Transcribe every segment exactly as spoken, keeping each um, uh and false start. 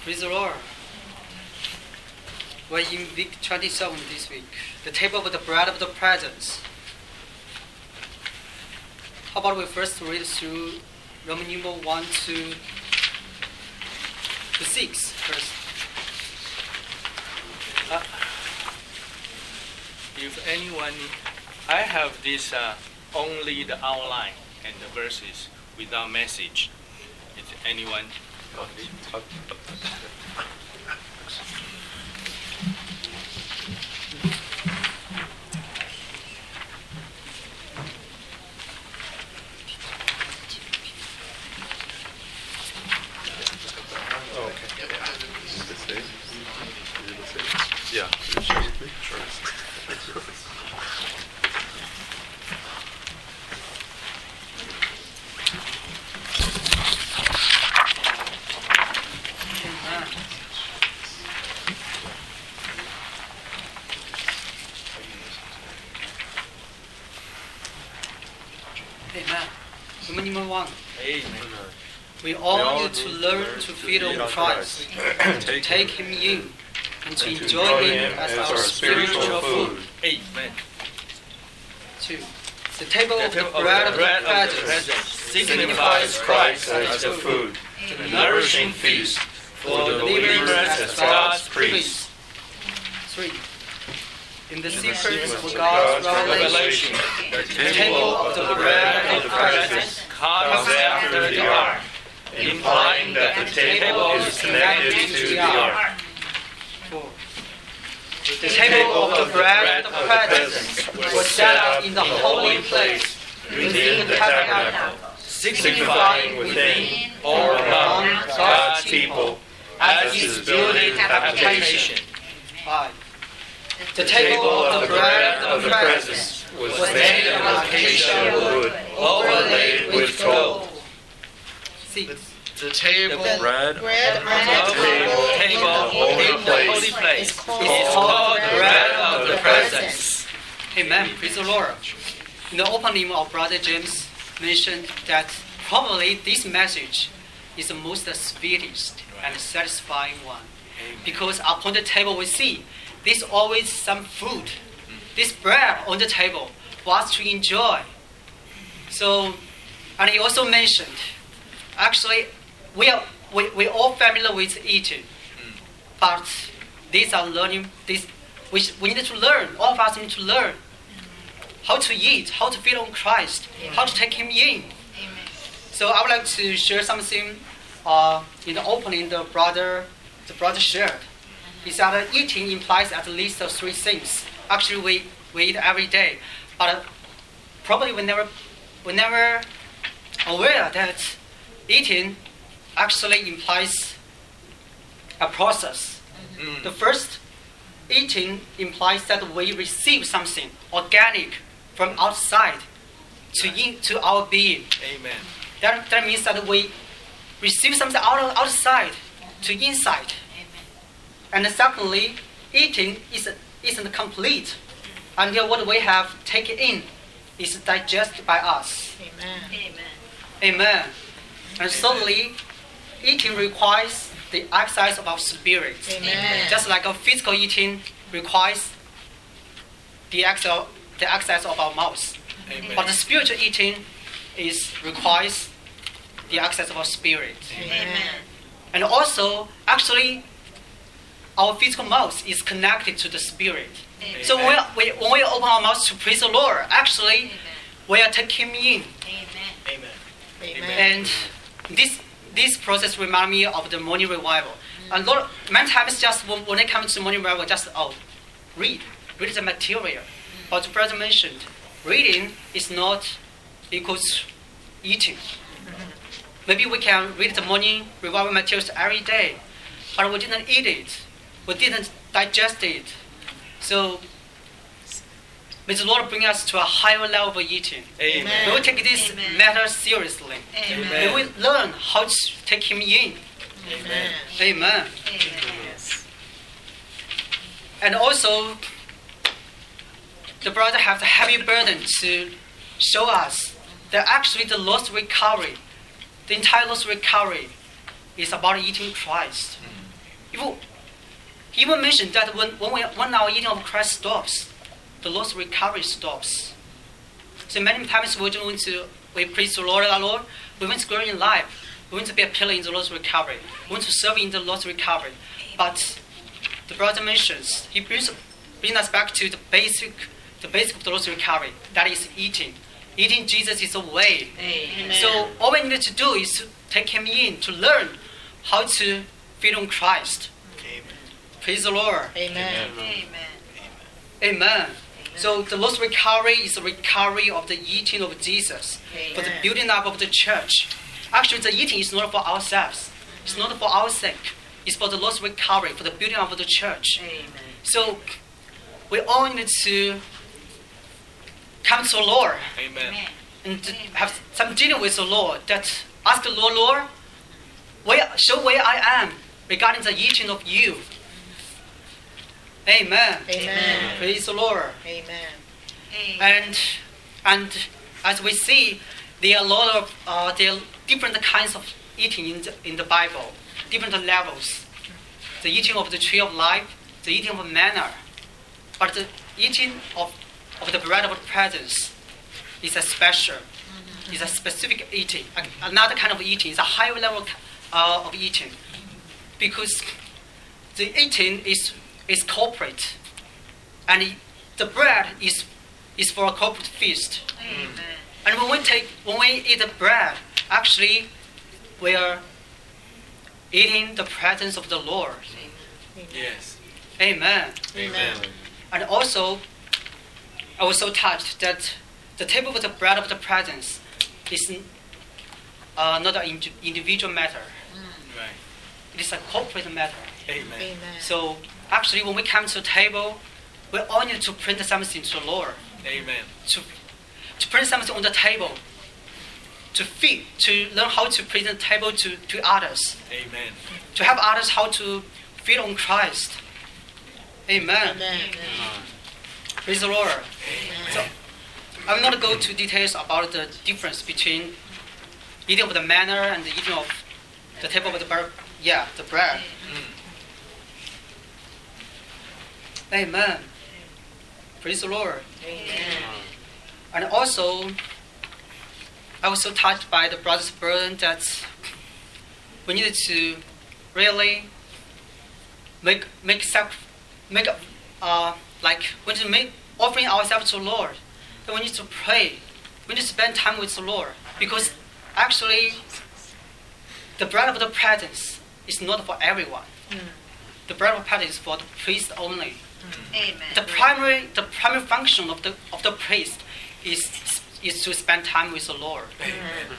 Praise the Lord. We're in week twenty-seven this week. The table of the bread of the presence. How about we first read through Roman numeral one to, to six first. Uh, if anyone, I have this uh, only the outline and the verses without message. If anyone. Yeah. Amen. Roman numeral one. Amen. We all, We all need to need learn to to learn feed to on feed on Christ, Christ. to take Him in, and to and to enjoy enjoy Him Him as, as our our spiritual spiritual food. food. Amen. Two. The table The of the table bread of of the the bread of the presence presence signifies Christ as the food, the nourishing feast for the believers as God's priests. Three. In the In the secrets secrets of of God's God's revelation, Revelation, The table of the bread of the presence comes after the ark, implying that the table is connected to the ark. Four. The table of the bread of the presence was set up in the holy place within the tabernacle, Signifying within or among God's people as his building habitation. Five. The table of the bread of the presence was was made made of of acacia wood, overlaid with gold. Six. The table the bread bread The table the holy in the place holy place is is called called the bread of the presence. Amen. Praise the Lord. In the opening, our brother James mentioned that probably this message is the most sweetest and satisfying one. Because upon the table we see there's always some food, this bread on the table for us to enjoy. So, and he also mentioned, actually, we are we we all familiar with eating, but these are learning. This we we need to learn. All of us need to learn how to eat, how to feed on Christ, how to take Him in. So I would like to share something. Uh, in the opening, the brother the brother shared. He said that eating implies at least three things. Actually, we, we eat every day, but probably we never we never aware that eating actually implies a process. Mm. The first, eating implies that we receive something organic from outside to in, to our being. Amen. That, that means that we receive something out of outside to inside. And secondly, eating is, isn't complete until what we have taken in is digested by us. Amen. Amen. And thirdly, eating requires the exercise of our spirit. Amen. Just like our physical eating requires the exercise, the exercise of our mouth. Amen. But the spiritual eating is requires the exercise of our spirit. Amen. And also, actually, our physical mouth is connected to the spirit. Amen. So when we, when we open our mouth to praise the Lord, actually, we are taking Him in. Amen. Amen. And this this process reminds me of the morning revival. And Lord, many times just when, when it comes to morning revival, just oh, read, read the material. But the brother mentioned, reading is not equal to eating. Maybe we can read the morning revival materials every day, but we didn't eat it, we didn't digest it. So may the Lord bring us to a higher level of eating. Amen. May we take this Amen. matter seriously. Amen. May we learn how to take Him in. Amen. Amen. Yes. And also, the brother has a heavy burden to show us that actually the lost recovery, the entire lost recovery, is about eating Christ. Even, he even mentioned that when, when, we, when our eating of Christ stops, the Lord's recovery stops. So many times we want to, we praise the Lord, our Lord, we want to grow in life. We want to be a pillar in the Lord's recovery. We want to serve in the Lord's recovery. But the brother mentions, he brings, brings us back to the basic, the basic of the Lord's recovery. That is eating. Eating Jesus is a way. Amen. So all we need to do is to take him in, to learn how to feed on Christ. Amen. Praise the Lord. Amen. Amen. Amen. Amen. So the Lord's recovery is the recovery of the eating of Jesus, for the Amen. building up of the church. Actually, the eating is not for ourselves. It's not for our sake. It's for the Lord's recovery, for the building up of the church. Amen. So we all need to come to the Lord Amen. and to have some dealing with the Lord. That ask the Lord, Lord, where, show where I am regarding the eating of you. Amen. Amen. Praise the Lord. Amen. And and as we see, there are a lot of uh, there are different kinds of eating in the, in the Bible, different levels. The eating of the tree of life, the eating of manna, but the eating of of the bread of the presence is a special, is a specific eating. Another kind of eating is a higher level uh, of eating, because the eating is is corporate, and it, the bread is is for a corporate feast. Amen. And when we take when we eat the bread, actually we are eating the presence of the Lord. Yes. Amen. Amen. And also, I was so touched that the table with the bread of the presence is uh, not an indi- individual matter. Right. It is a corporate matter. Amen. Amen. So actually, when we come to the table, we all need to print something to the Lord. Amen. To, to print something on the table. To feed, to learn how to present the table to, to others. Amen. To help others how to feed on Christ. Amen. Amen. Praise the Lord. Amen. So, I'm not going to go into details about the difference between eating of the manna and the eating of the table of the bread. Yeah, the bread. Amen. Praise the Lord. Amen. And also, I was so touched by the brother's burden that we needed to really make make sac- make uh like we need to make offering ourselves to the Lord. Then we need to pray. We need to spend time with the Lord, because actually the bread of the presence is not for everyone. The bread of the presence is for the priest only. Amen. The primary the primary function of the of the priest is is to spend time with the Lord. Amen.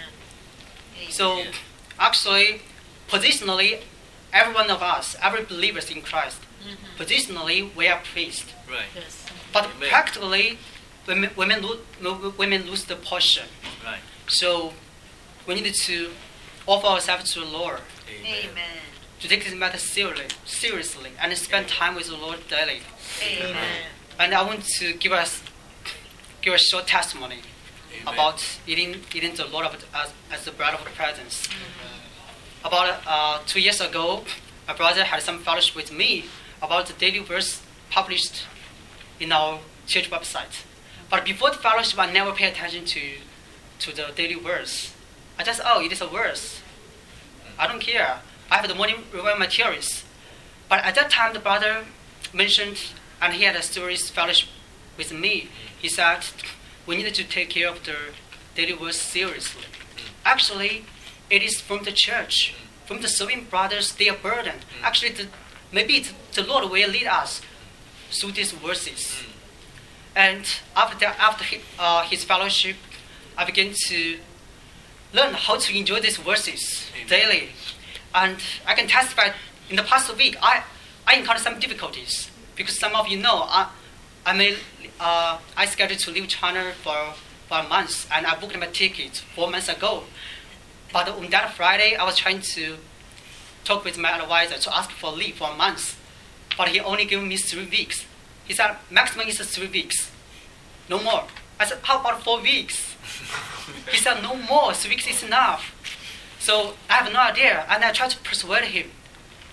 So actually, positionally, every one of us, every believers in Christ, positionally we are priests. Right. Yes. But Amen. practically, women women lose, women lose the portion. Right. So we need to offer ourselves to the Lord, Amen. to take this matter seriously, seriously, and spend time with the Lord daily. Amen. Amen. And I want to give us give a short testimony Amen. about eating eating the Lord of, as, as the bread of the presence. About uh, two years ago, my brother had some fellowship with me about the daily verse published in our church website. But before the fellowship, I never paid attention to to the daily verse. I just, oh, it is a verse. I don't care. I have the morning revival materials. But at that time, the brother mentioned, and he had a serious fellowship with me. He said, we need to take care of the daily verse seriously. Actually, it is from the church, from the serving brothers, their burden. Actually, the, maybe the, the Lord will lead us through these verses. And after that, after his, uh, his fellowship, I began to learn how to enjoy these verses Amen. daily. And I can testify, in the past week, I, I encountered some difficulties. Because some of you know, I, I, made, uh, I scheduled to leave China for, for a month, and I booked my ticket four months ago. But on that Friday, I was trying to talk with my advisor to ask for leave for a month. But he only gave me three weeks. He said, maximum is three weeks. No more. I said, how about four weeks? He said, no more. Three weeks is enough. So I have no idea. And I tried to persuade him.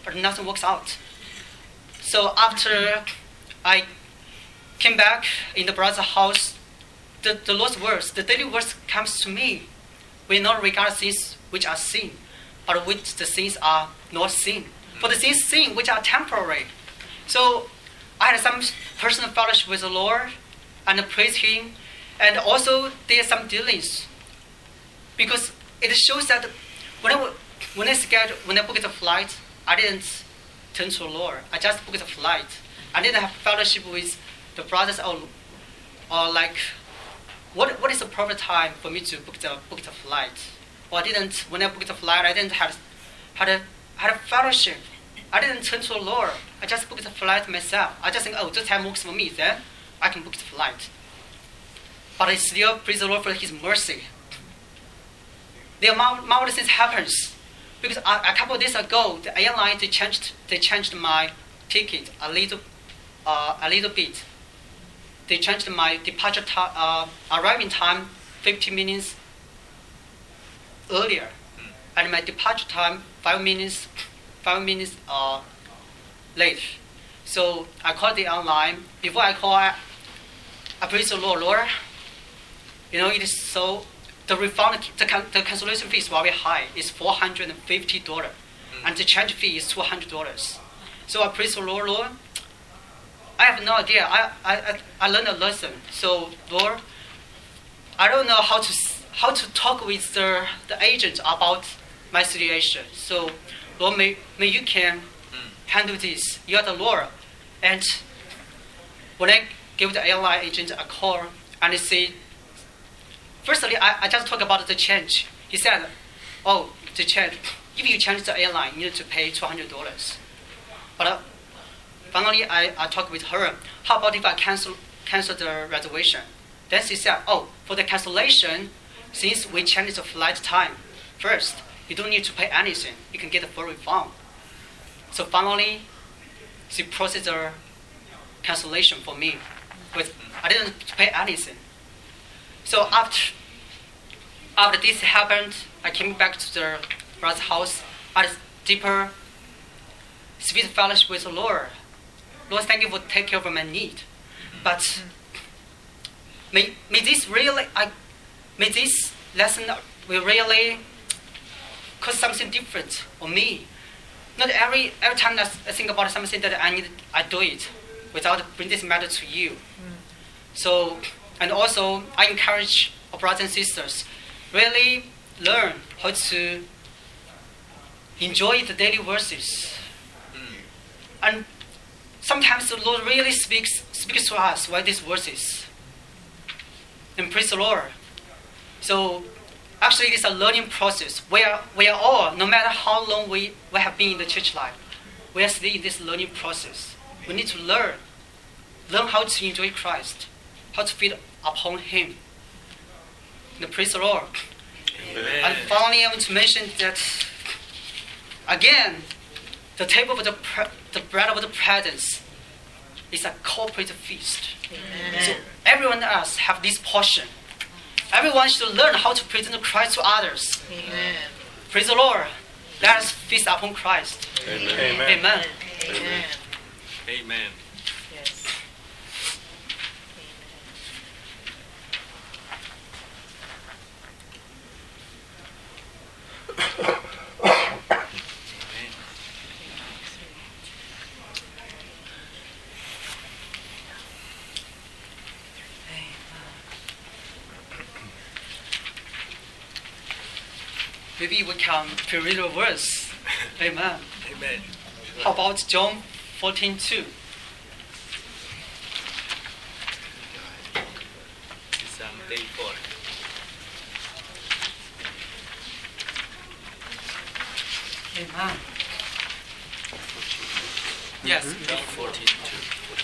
but nothing works out. So after I came back in the brother's house, the, the Lord's words, the daily words comes to me. We not regard things which are sin, but which the things are not sin. For the things sin which are temporary. So I had some personal fellowship with the Lord and praise Him, and also there are some dealings, because it shows that when I when I scheduled, when I booked a flight, I didn't turn to the Lord. I just booked a flight. I didn't have fellowship with the brothers or, or like what what is the proper time for me to book the book the flight? Or I didn't when I booked the flight, I didn't have had a had a fellowship. I didn't turn to the Lord. I just booked the flight myself. I just think, oh, this time works for me, then I can book the flight. But I still praise the Lord for His mercy. There are marvelous things happens. Because a, a couple of days ago, the airline they changed they changed my ticket a little uh, a little bit. They changed my departure time, uh, arriving time fifty minutes earlier, and my departure time five minutes five minutes uh, late. So I called the airline. Before I call, I, I praise the Lord, Lord. You know, it is so. The refund, the, can, the cancellation fee is very high. It's four hundred and fifty dollars, mm-hmm. and the change fee is two hundred dollars. So I praise the Lord, Lord. I have no idea. I, I, I learned a lesson. So Lord, I don't know how to how to talk with the the agent about my situation. So Lord, may may you can handle this. You are the Lord. And when I give the airline agent a call and they say. Firstly, I, I just talk about the change. He said, oh, the change, if you change the airline, you need to pay two hundred dollars. But uh, finally, I, I talked with her. How about if I cancel cancel the reservation? Then she said, oh, for the cancellation, since we changed the flight time first, you don't need to pay anything. You can get a full refund. So finally, she processed the cancellation for me. But I didn't pay anything. So after after this happened, I came back to the brother's house. I had deeper, sweet fellowship with the Lord. Lord, thank you for taking care of my need. But may may this really, I, may this lesson will really cause something different for me. Not every every time I think about something that I need, I do it without bring this matter to you. So. And also, I encourage our brothers and sisters, really learn how to enjoy the daily verses. Mm. And sometimes the Lord really speaks speaks to us by these verses. And praise the Lord. So, actually, it is a learning process. We are, we are all, no matter how long we, we have been in the church life, we are still in this learning process. We need to learn. Learn how to enjoy Christ. How to feed upon Him. And praise the Lord. Amen. And finally, I want to mention that again, the table of the pre- the bread of the presence is a corporate feast. Amen. So everyone else have this portion. Everyone should learn how to present Christ to others. Amen. Praise the Lord. Let us feast upon Christ. Amen. Amen. Amen. Amen. Amen. Yes. Maybe we can read the verse. Amen. Amen. How about John fourteen two? It's um, day four. Amen. Yes. John fourteen two.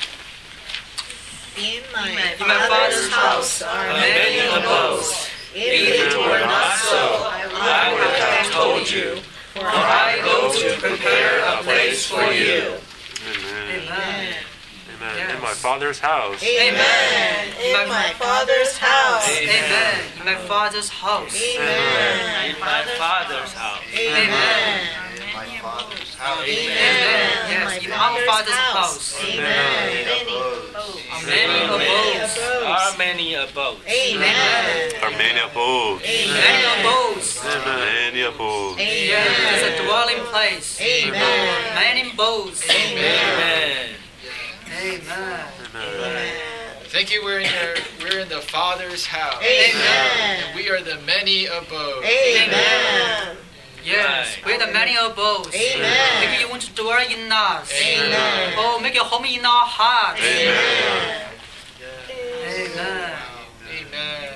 In my, In my Father's Father's house are many many abodes. If it were not so, I would have told you. For I go to prepare a place for you. Amen. Amen. Amen. Yes. In my Father's house. Amen. In my Father's house. Amen. In my Father's house. Amen. In my Father's house. Amen. Amen. my Father's house. Amen. Yes, My in our Father's house. Amen. Many Many abodes. Many abodes. Are many abodes. Amen. Are many abodes. Many abodes. Many abodes. Yes, it's a dwelling place. Amen. Many abodes. Amen. Amen. Amen. Thank you. We're in your, we're in the Father's house. Amen. And we are the many abodes. Amen. Yes, we're the many abodes. Amen. Maybe you want to dwell in us. Amen. Oh, make your home in our hearts. Amen. Amen. Amen.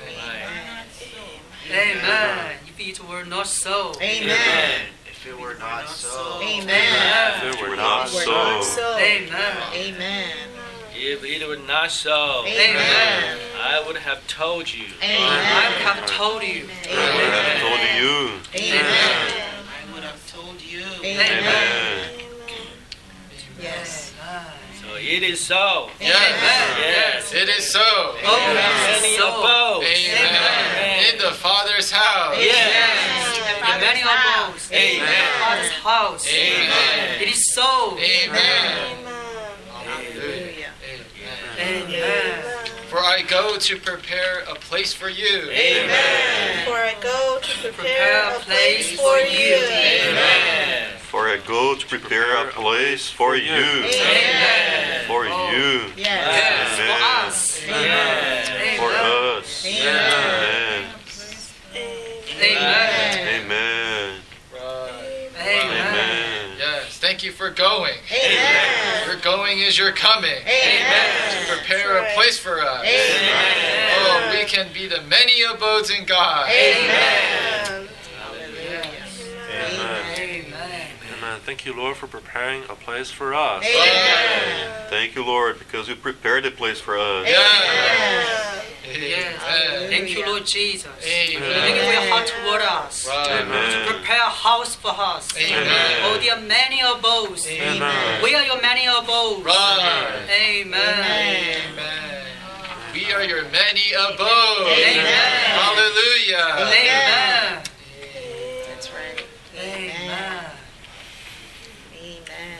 Amen. If it were not so. Amen. If it were not so. Amen. If it were not We're not so, so. Amen. Amen. If it were not so, Amen. I would have told you. I Amen. have told you. I would have told you. Amen. I would have told you. Amen. Amen. Yes. So it is so. Yes. Yes. It is so. Oh, Many yes, so. abodes. Amen. In the Father's house. Yes. The many abodes. Amen. In the Father's house. Amen. It is so. Amen. Hallelujah. Amen. For I go to prepare a place for you. Amen. For I go to prepare a place for you. Amen. For I go to prepare a place for you. Amen. For you. Yes. Yes, for Amen. us. Yes. For Amen. us. Amen. Amen. Amen. Amen. Right. Amen. Amen. Yes. Thank you for going. Amen. Your going is your coming. Amen. To prepare a place for us. Amen. Oh, we can be the many abodes in God. Amen. Amen. Amen. Amen. Thank you, Lord, for preparing a place for us. Amen. Thank you, Lord, because you prepared a place for us. Amen. Yes. Amen. Thank you, Lord Jesus. Thank you Amen. for your heart toward us. Right. Amen. Prepare a house for us. Amen. Oh, there are many abodes. Amen. We are your many abodes. Right. Amen. Amen. We are your many abodes. Amen. Hallelujah. Amen. That's right. Amen. Amen.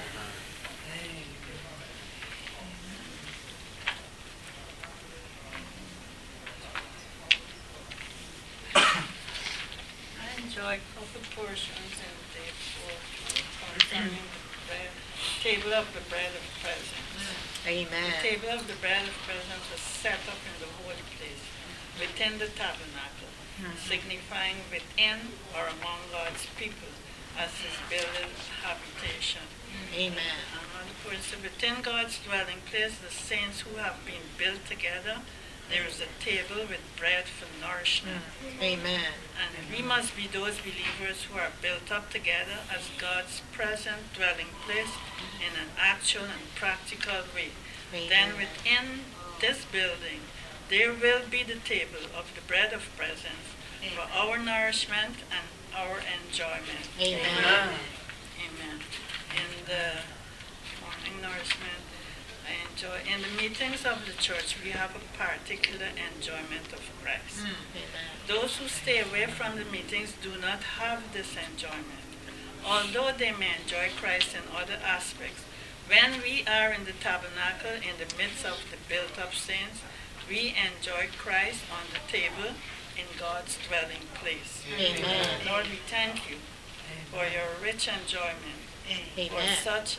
I enjoy couple portions and therefore concerning the bread, table of the bread of presence. The Amen. table of the bread of presence was set up in the holy place within the tabernacle, signifying within or among God's people as his builded habitation. Amen. And of course, within God's dwelling place, the saints who have been built together, there is a table with bread for nourishment. Amen. And we must be those believers who are built up together as God's present dwelling place in an actual and practical way. Then within this building, there will be the table of the bread of presence for our nourishment and our enjoyment. Amen. Amen. In the morning nourishment, I enjoy. In the meetings of the church, we have a particular enjoyment of Christ. Amen. Those who stay away from the meetings do not have this enjoyment. Although they may enjoy Christ in other aspects, when we are in the tabernacle in the midst of the built-up saints, we enjoy Christ on the table in God's dwelling place. Amen. Lord, we thank you for your rich enjoyment, for Amen. such,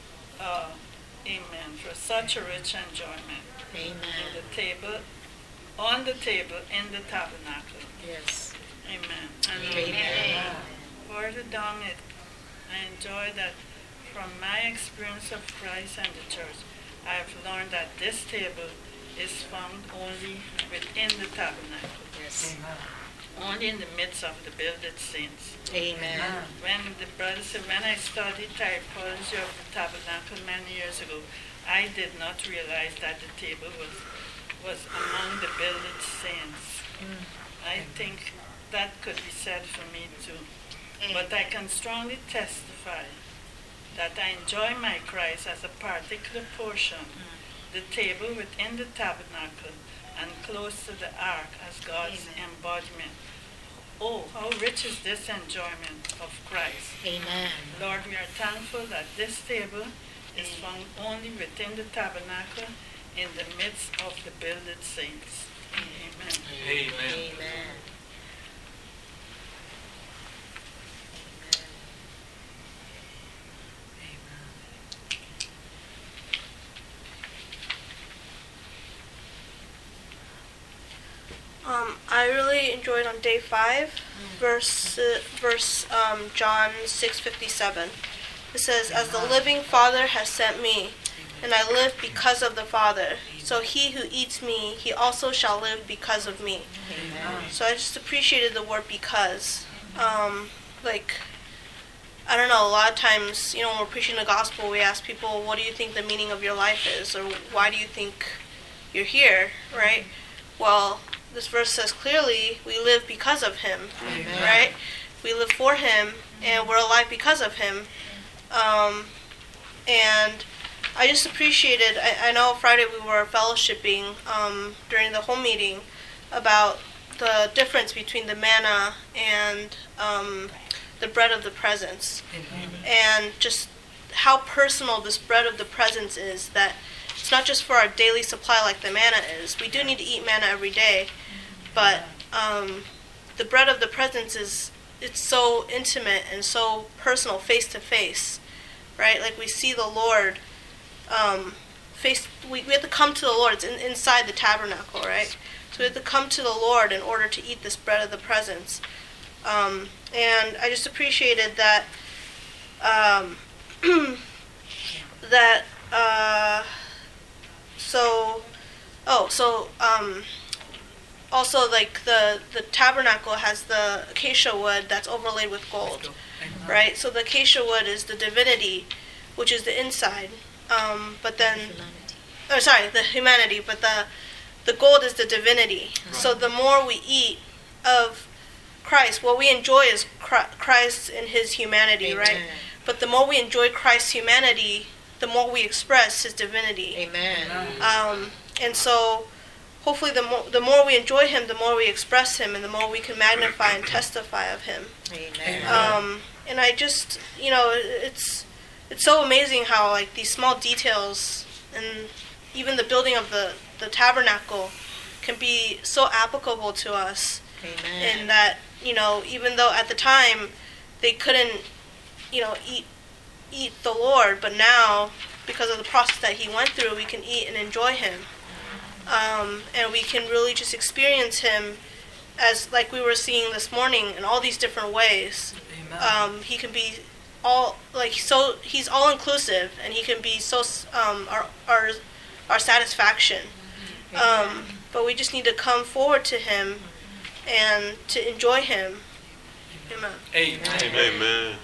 uh, amen, for such a rich enjoyment in Amen. the table, on the table in the tabernacle. Yes. Amen. And Amen. further down it, I enjoy that from my experience of Christ and the church, I have learned that this table is found only within the tabernacle, Yes. only in the midst of the builded saints. Amen. When the brothers said, when I studied typology of the tabernacle many years ago, I did not realize that the table was was among the builded saints. I think that could be said for me too. But I can strongly testify that I enjoy my Christ as a particular portion, the table within the tabernacle and close to the ark as God's embodiment, oh, how rich is this enjoyment of Christ. Amen. Lord, we are thankful that this table is found only within the tabernacle in the midst of the builded saints. Amen. Amen. Amen. Um, I really enjoyed on day five, verse uh, verse um, John six fifty seven. It says, "As the living Father has sent me, and I live because of the Father. So he who eats me, he also shall live because of me." Amen. So I just appreciated the word "because." Um, like, I don't know. A lot of times, you know, when we're preaching the gospel, we ask people, "What do you think the meaning of your life is?" or "Why do you think you're here?" Right? Well, this verse says clearly we live because of him, Amen. right? We live for him, and we're alive because of him. Um, and I just appreciated, I, I know Friday we were fellowshipping um, during the home meeting about the difference between the manna and um, the bread of the presence. Amen. And just how personal this bread of the presence is, that it's not just for our daily supply like the manna is. We do need to eat manna every day, but um, the bread of the presence is, it's so intimate and so personal, face to face, right? Like we see the Lord um, face. We, we have to come to the Lord. It's in, inside the tabernacle, right? So we have to come to the Lord in order to eat this bread of the presence. Um, and I just appreciated that. Um, that. Uh, so, oh, so. Um, Also, like the, the tabernacle has the acacia wood that's overlaid with gold, right? So the acacia wood is the divinity, which is the inside. Um, but then, oh, sorry, the humanity. But the the gold is the divinity. Right. So the more we eat of Christ, what we enjoy is Christ in his humanity, Amen. Right? But the more we enjoy Christ's humanity, the more we express his divinity. Amen. Um, and so. Hopefully, the more the more we enjoy him, the more we express him, and the more we can magnify and testify of him. Amen. Um, and I just, you know, it's it's so amazing how like these small details and even the building of the, the tabernacle can be so applicable to us. Amen. And that, you know, even though at the time they couldn't, you know, eat eat the Lord, but now because of the process that he went through, we can eat and enjoy him. Um, and we can really just experience him as like we were seeing this morning in all these different ways. Um, he can be all like so he's all inclusive, and he can be so um, our our our satisfaction. Um, but we just need to come forward to him and to enjoy him. Amen. Amen. Amen.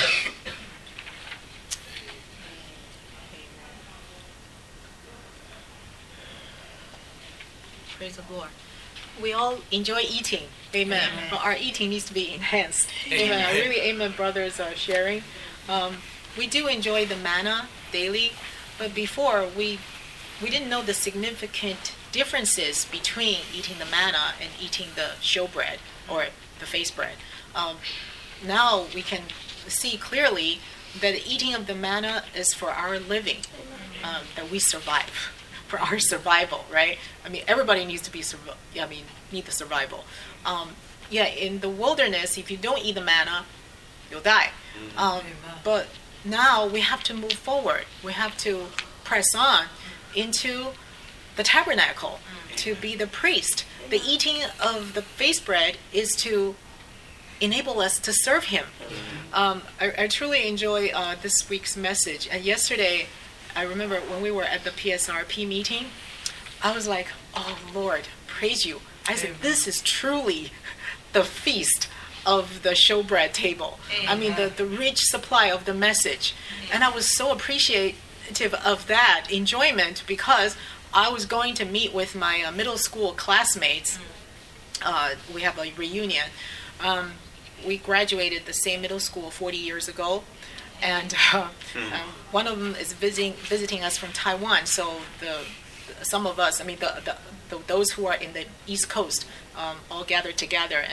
Praise the Lord. We all enjoy eating. Amen. Amen. But our eating needs to be enhanced. Amen. Amen. Really, amen, brothers are sharing. Um, we do enjoy the manna daily, but before we we didn't know the significant differences between eating the manna and eating the showbread or the face bread. Um, now we can see clearly that the eating of the manna is for our living, um, that we survive. For our survival, right? I mean, everybody needs to be, survi- I mean, need the survival. Um, yeah, in the wilderness, if you don't eat the manna, you'll die. Um, but now we have to move forward. We have to press on into the tabernacle to be the priest. The eating of the face bread is to enable us to serve him. Um, I, I truly enjoy uh, this week's message. And yesterday, I remember when we were at the P S R P meeting, I was like, oh, Lord, praise you. I said, this is truly the feast of the showbread table. I mean, the, the rich supply of the message. And I was so appreciative of that enjoyment because I was going to meet with my uh, middle school classmates. Uh, we have a reunion. Um, we graduated the same middle school forty years ago. And uh, Hmm. um, one of them is visiting visiting us from Taiwan. So the some of us, I mean, the, the, the those who are in the East Coast, um, all gathered together, and then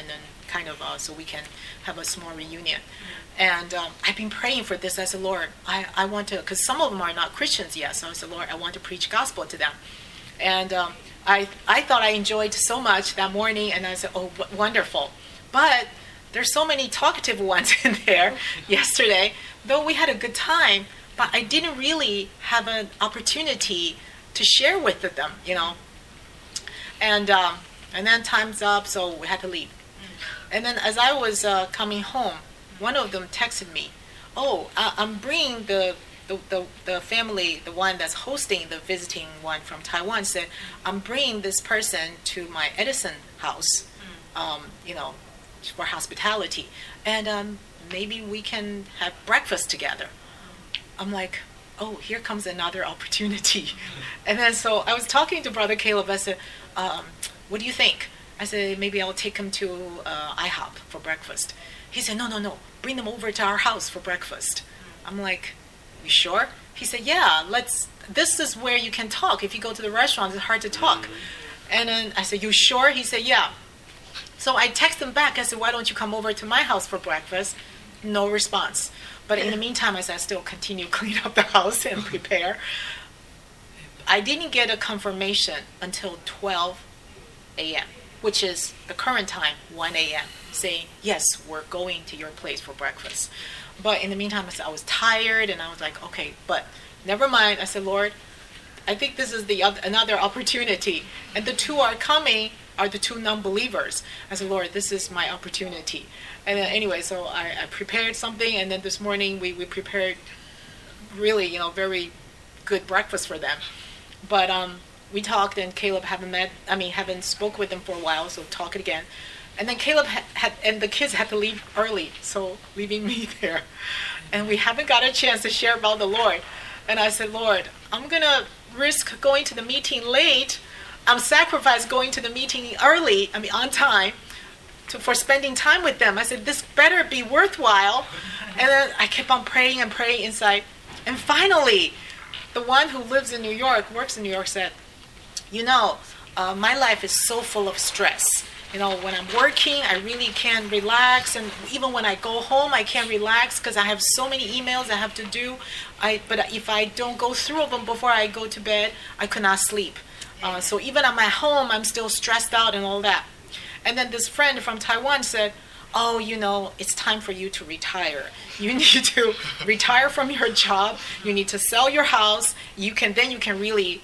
kind of uh, so we can have a small reunion. And um, I've been praying for this. I said, Lord, I, I want to, because some of them are not Christians yet. So I said, Lord, I want to preach gospel to them. And um, I I thought I enjoyed so much that morning, and I said, oh, w- wonderful. But there's so many talkative ones in there yesterday. Though we had a good time, but I didn't really have an opportunity to share with them, you know. And um, and then time's up, so we had to leave. And then as I was uh, coming home, one of them texted me, oh, I- I'm bringing the, the, the, the family, the one that's hosting the visiting one from Taiwan, said, I'm bringing this person to my Edison house, um, you know, for hospitality. And um, maybe we can have breakfast together. I'm like, oh, here comes another opportunity. And then so I was talking to Brother Caleb. I said, um, what do you think? I said, maybe I'll take him to uh, IHOP for breakfast. He said, no, no, no. Bring them over to our house for breakfast. I'm like, you sure? He said, yeah, let's, this is where you can talk. If you go to the restaurant, it's hard to talk. And then I said, you sure? He said, yeah. So I texted him back. I said, why don't you come over to my house for breakfast? No response. But in the meantime, as I still continue to clean up the house and prepare, I didn't get a confirmation until twelve a.m., which is the current time, one a.m., saying, yes, we're going to your place for breakfast. But in the meantime, I said, I was tired, and I was like, okay, but never mind. I said, Lord, I think this is the other, another opportunity. And the two are coming are the two non-believers. I said, Lord, this is my opportunity. And then anyway, so I, I prepared something, and then this morning we, we prepared really, you know, very good breakfast for them. But um, we talked, and Caleb haven't met, I mean, haven't spoke with them for a while, so talk it again. And then Caleb had, had, and the kids had to leave early, so leaving me there. And we haven't got a chance to share about the Lord. And I said, Lord, I'm going to risk going to the meeting late. I'm sacrificed going to the meeting early, I mean, on time, to, for spending time with them. I said, this better be worthwhile. And then I kept on praying and praying inside. And finally, the one who lives in New York, works in New York, said, you know, uh, my life is so full of stress. You know, when I'm working, I really can't relax. And even when I go home, I can't relax because I have so many emails I have to do. I, but if I don't go through them before I go to bed, I could not sleep. Uh, so even at my home, I'm still stressed out and all that. And then this friend from Taiwan said, oh, you know, it's time for you to retire. You need to retire from your job. You need to sell your house. You can then you can really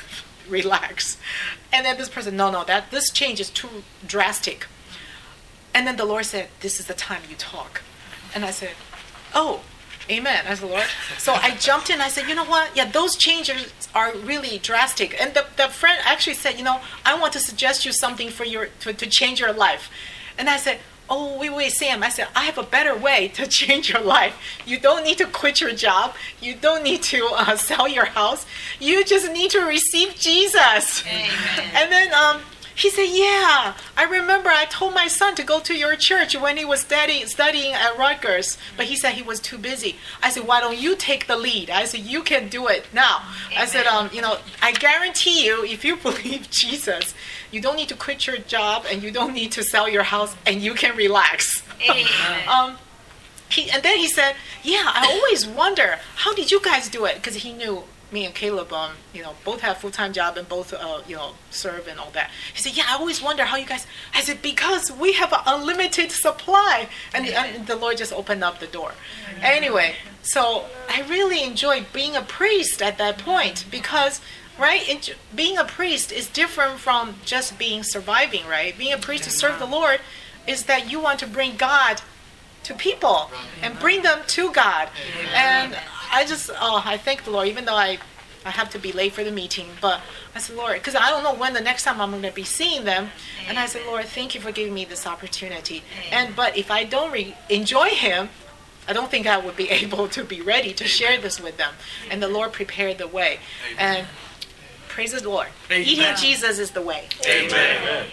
relax. And then this person, no, no, that this change is too drastic. And then the Lord said, this is the time you talk. And I said, oh, amen. I said, Lord. So I jumped in. I said, you know what? Yeah, those changes are really drastic. And the, the friend actually said, you know, I want to suggest you something for your to, to change your life. And I said, oh, wait, wait, Sam. I said, I have a better way to change your life. You don't need to quit your job. You don't need to uh, sell your house. You just need to receive Jesus. Amen. And then um, he said, yeah, I remember I told my son to go to your church when he was study, studying at Rutgers, but he said he was too busy. I said, why don't you take the lead? I said, you can do it now. Amen. I said, um, you know, I guarantee you, if you believe Jesus, you don't need to quit your job and you don't need to sell your house and you can relax. Amen. um, he, and then he said, yeah, I always wonder, how did you guys do it? Because he knew me and Caleb, um, you know, both have full-time job and both, uh, you know, serve and all that. He said, yeah, I always wonder how you guys, I said, because we have an unlimited supply. And, and the Lord just opened up the door. Anyway, so I really enjoyed being a priest at that point because, right, it, being a priest is different from just being surviving, right? Being a priest to serve the Lord is that you want to bring God to people and bring them to God. And I just, oh, I thank the Lord, even though I, I have to be late for the meeting. But I said, Lord, because I don't know when the next time I'm going to be seeing them. And I said, Lord, thank you for giving me this opportunity. And but if I don't re- enjoy Him, I don't think I would be able to be ready to share this with them. And the Lord prepared the way. And praise the Lord. Amen. Eating Jesus is the way. Amen. Amen.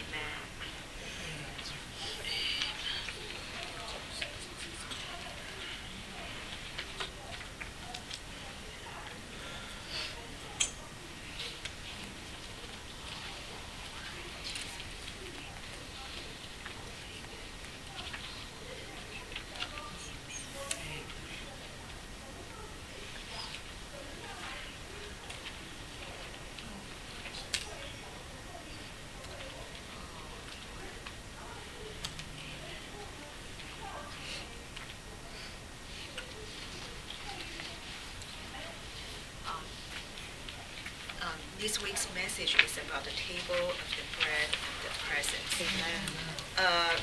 this week's message is about the table of the bread and the presence. Amen. Uh,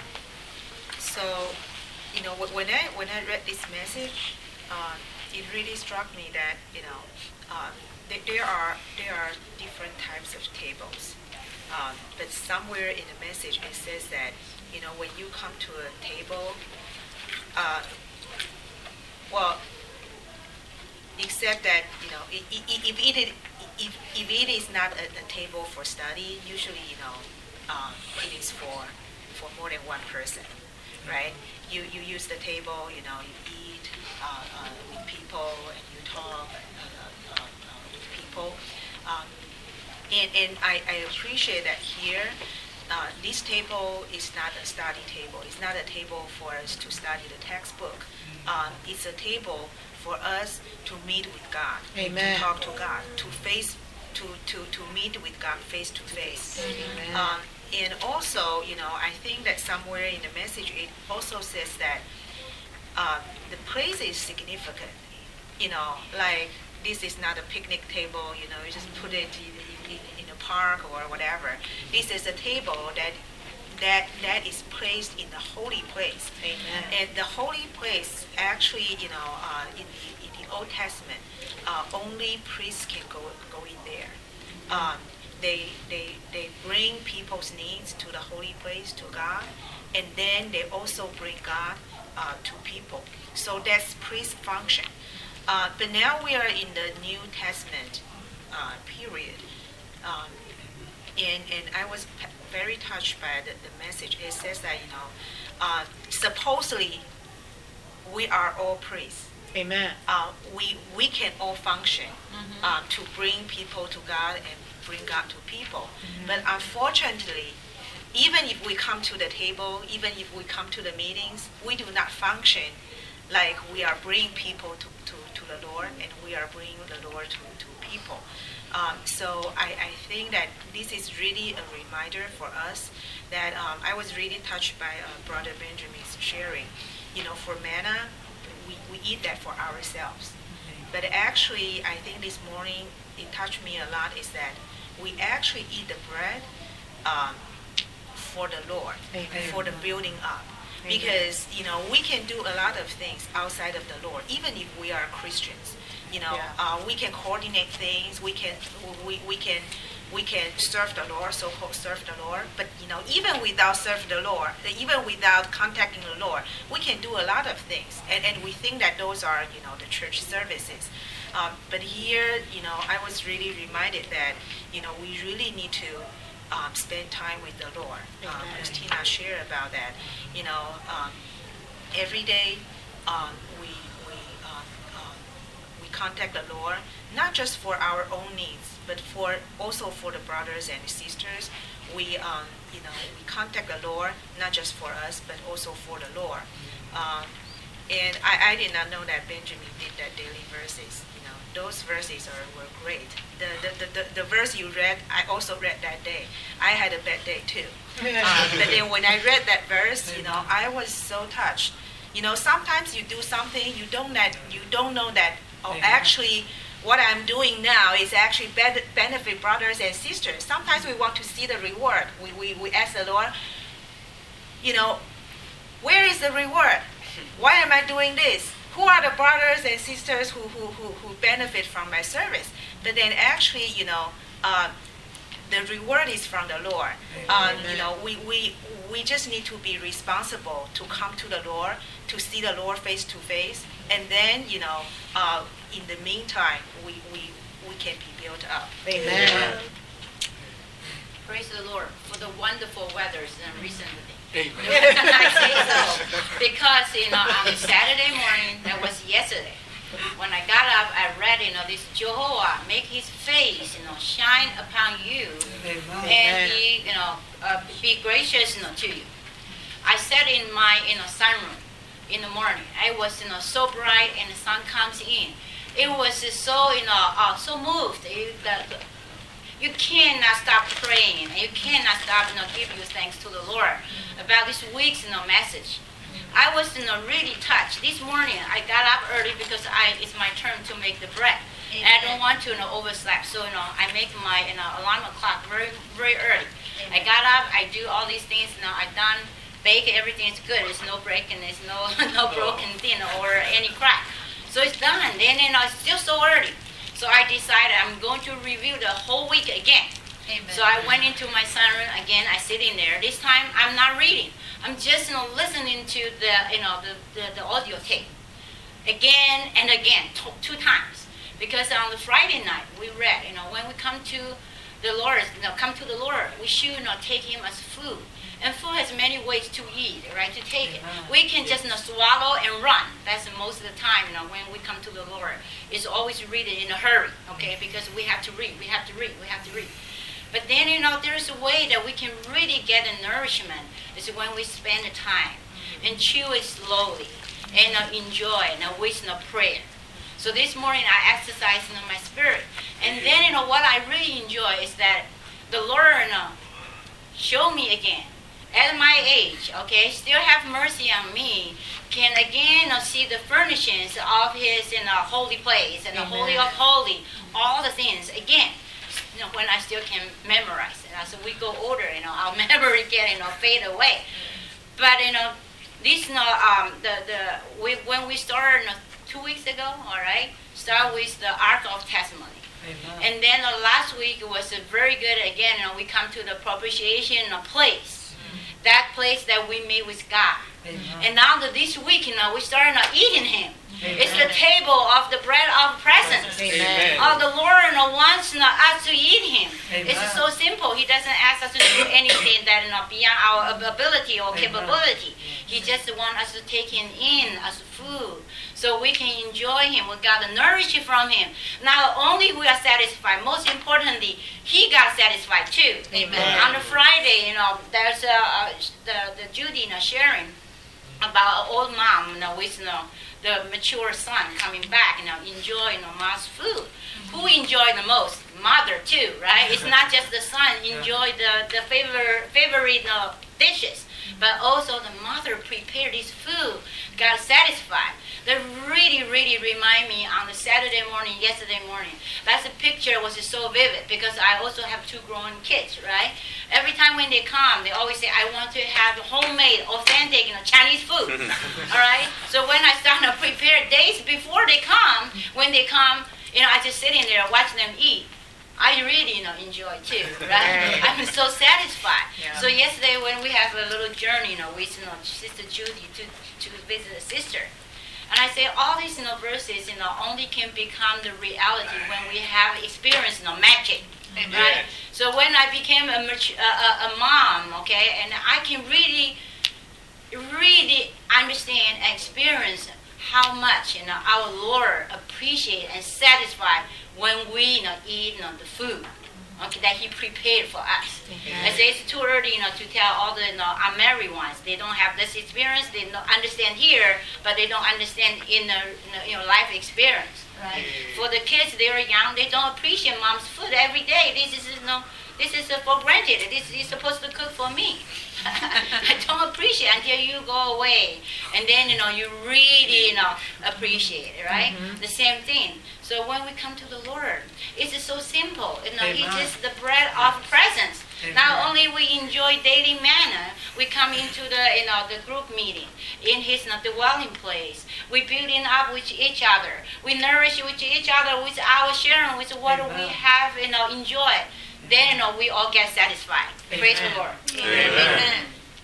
so, you know, wh- when I when I read this message, uh, it really struck me that you know uh, th- there are there are different types of tables, um, but somewhere in the message it says that you know when you come to a table, uh, well, except that you know i- i- i- if it is, if, if it is not a, a table for study, usually you know um, it is for for more than one person, right? You you use the table, you know, you eat uh, uh, with people and you talk uh, uh, uh, with people, um, and and I, I appreciate that here. Uh, this table is not a study table. It's not a table for us to study the textbook. Um, it's a table for us to meet with God, Amen. to talk to God, to face, to, to, to meet with God face to face. Amen. Um, and also, you know, I think that somewhere in the message it also says that uh, the place is significant. You know, like this is not a picnic table. You know, you just put it in, in, in a park or whatever. This is a table that that that is placed in the holy place. Amen. And the holy place, actually, you know, uh, in the in the Old Testament, uh, only priests can go go in there. Um, they they they bring people's needs to the holy place to God, and then they also bring God uh, to people. So that's priest function. Uh, but now we are in the New Testament uh, period, um, and and I was p- very touched by the, the message. It says that you know, uh, supposedly we are all priests. Amen. Uh, we we can all function Mhm. uh, to bring people to God and bring God to people. Mhm. But unfortunately, even if we come to the table, even if we come to the meetings, we do not function like we are bringing people to, to, to the Lord, and we are bringing the Lord to, to people. Um, so I, I think that this is really a reminder for us that um, I was really touched by uh, Brother Benjamin's sharing. You know, for manna, we, we eat that for ourselves. But actually, I think this morning it touched me a lot is that we actually eat the bread um, for the Lord, Amen. for the building up. Amen. Because, you know, we can do a lot of things outside of the Lord, even if we are Christians. You know, Yeah. uh, we can coordinate things, we can, we, we can, we can serve the Lord, so-called serve the Lord. But, you know, even without serving the Lord, even without contacting the Lord, we can do a lot of things. And, and we think that those are, you know, the church services. Um, but here, you know, I was really reminded that, you know, we really need to um, spend time with the Lord. Um, Amen. as Tina shared about that, you know, um, every day um, we we um, um, we contact the Lord, not just for our own needs, but for also for the brothers and sisters. We um, you know we contact the Lord not just for us, but also for the Lord. Um, and I, I did not know that Benjamin did that daily verses. You know, those verses are were great. The the, the, the the verse you read, I also read that day. I had a bad day too. Uh, but then when I read that verse, you know, I was so touched. You know, sometimes you do something you don't that you don't know that. Oh, actually, what I'm doing now is actually be- benefit brothers and sisters. Sometimes we want to see the reward. We we we ask the Lord, you know, where is the reward? Why am I doing this? Who are the brothers and sisters who who who, who benefit from my service? But then actually, you know. Uh, The reward is from the Lord. Um, you know, we, we we just need to be responsible to come to the Lord, to see the Lord face to face, and then you know, uh, in the meantime, we, we we can be built up. Amen. Praise the Lord for the wonderful weathers and recently. Amen. I say so because you know on Saturday morning, that was yesterday. When I got up, I read, you know, this Jehovah make his face, you know, shine upon you, Amen. and he, you know, uh, be gracious, you know, to you. I sat in my, you know, sunroom in the morning. I was, you know, so bright, and the sun comes in. It was so, you know, uh, so moved. You, that you cannot stop praying, and you cannot stop, you know, give you thanks to the Lord about this week's, you know, message. I was, you know, really touched. This morning, I got up early because I it's my turn to make the bread. And I don't want to, you know, oversleep. So, you know, I make my, you know, alarm clock very, very early. Amen. I got up, I do all these things, you know, I done, bake, everything is good. There's no breaking, there's no, no broken thing or any crack. So it's done. Then, you know, it's still so early. So I decided I'm going to review the whole week again. Amen. So I went into my sunroom again. I sit in there. This time I'm not reading. I'm just, you know, listening to the, you know, the, the, the audio tape again and again, t- two times. Because on the Friday night we read, you know, when we come to the Lord, you know, come to the Lord, we should, you know, take Him as food. And food has many ways to eat, right? To take it. We can just, you know, swallow and run. That's most of the time, you know, when we come to the Lord. It's always read it in a hurry, okay? Because we have to read, we have to read, we have to read. But then, you know, there's a way that we can really get the nourishment. Is when we spend the time and chew it slowly and uh, enjoy and uh, with no prayer. So this morning I exercise, you know, my spirit. And then, you know, what I really enjoy is that the Lord, you know, show me again. At my age, okay, still have mercy on me, can again, you know, see the furnishings of His, you know, holy place and the Amen. holy of holy, all the things again. You know, when I still can memorize it. As we go older, you know, our memory can, you know, fade away. But, you know, this, you know, um, the the we, when we started, you know, two weeks ago, all right, start with the Ark of Testimony. Amen. And then uh, last week was uh, very good. Again, you know, we come to the propitiation uh, place, mm-hmm. that place that we meet with God. Amen. And now that this week, you know, we started uh, eating Him. Amen. It's the table of the bread of presence. Amen. Oh, the Lord, you know, wants, you know, us to eat Him. Amen. It's so simple. He doesn't ask us to do anything that, you know, beyond our ability or Amen. Capability. He just wants us to take Him in as food, so we can enjoy Him. We got the nourishment from Him. Not only we are satisfied, most importantly, He got satisfied too. Amen. On the Friday, you know, there's a, uh, the the Judy, you know, sharing about an old mom, you know, with, you know, the mature son coming back, you know, enjoy, you know, mom's food. Mm-hmm. Who enjoy the most? Mother too, right? It's not just the son enjoy the the favor, favorite, you know, dishes, but also the mother prepared this food, got satisfied. That really, really remind me on the Saturday morning, yesterday morning. That's a picture was so vivid because I also have two grown kids, right? Every time when they come, they always say, I want to have homemade, authentic, you know, Chinese food. All right? So when I start to prepare days before they come, when they come, you know, I just sit in there watch them eat. I really, you know, enjoy too, right? I'm so satisfied. Yeah. So yesterday when we have a little journey, you know, with, you know, Sister Judy to, to visit a sister. And I say all these, you know, verses, you know, only can become the reality when we have experienced, you know, magic, Amen. Right? So when I became a, a, a mom, okay, and I can really, really understand and experience how much, you know, our Lord appreciate and satisfy when we, you know, eat, you know, the food. Okay, that He prepared for us. Mm-hmm. I say it's too early, you know, to tell all the, you know, unmarried ones. They don't have this experience. They don't understand here, but they don't understand in the, you know, life experience. Right? Mm-hmm. For the kids, they're young. They don't appreciate mom's food every day. This is, you know, this is uh, for granted. This is supposed to cook for me. I don't appreciate until you go away, and then, you know, you really, you know, appreciate it, right? Mm-hmm. The same thing. So when we come to the Lord, it's just so simple. You know, Amen. It's just the bread of presence. Amen. Not only we enjoy daily manna, we come into the, you know, the group meeting in His, you know, dwelling place. We building up with each other. We nourish with each other with our sharing with what Amen. We have, you know, enjoyed. Then, you know, we all get satisfied. Amen. Praise the Lord. Amen. Amen. Amen.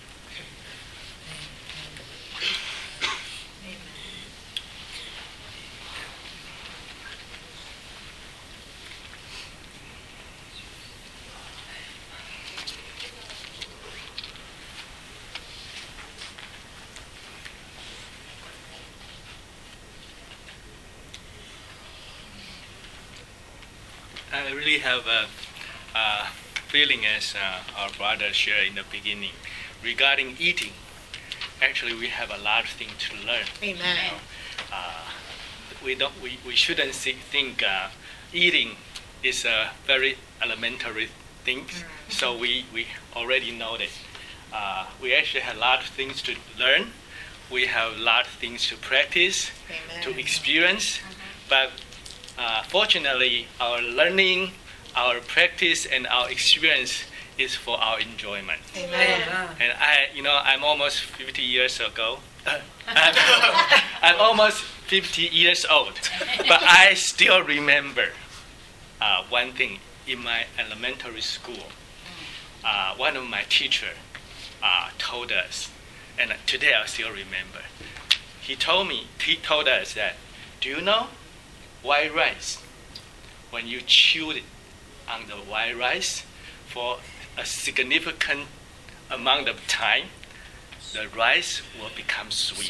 I really have a, a feeling as uh, our brother shared in the beginning regarding eating. Actually, we have a lot of things to learn. Amen. You know, uh, we don't. We, we shouldn't think, think uh, eating is a very elementary thing. Mm-hmm. So we, we already know that uh, we actually have a lot of things to learn. We have a lot of things to practice, Amen. To experience. Mm-hmm. But uh, fortunately, our learning, our practice, and our experience is for our enjoyment. Amen. And I, you know, I'm almost fifty years ago. I'm, I'm almost fifty years old, but I still remember uh, one thing in my elementary school. Uh, one of my teachers uh, told us, and today I still remember. He told me, he told us that, do you know white rice? When you chew it on the white rice for a significant amount of time, the rice will become sweet.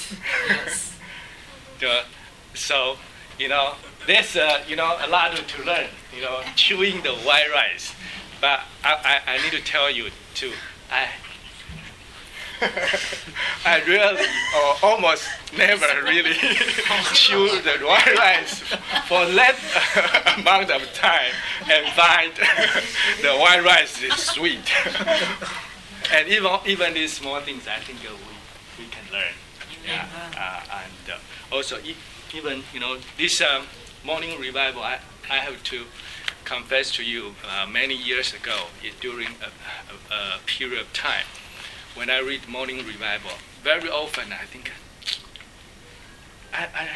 the, so, you know, there's uh, you know a lot to learn. You know, chewing the white rice. But I, I, I need to tell you too. I I really or almost never really chew the white rice for that amount of time and find the white rice is sweet. And even even these small things, I think uh, we we can learn. Yeah. Uh, and uh, also e- even you know this um, morning revival, I I have to confess to you uh, many years ago it, during a, a, a period of time when I read morning revival, very often I think I I,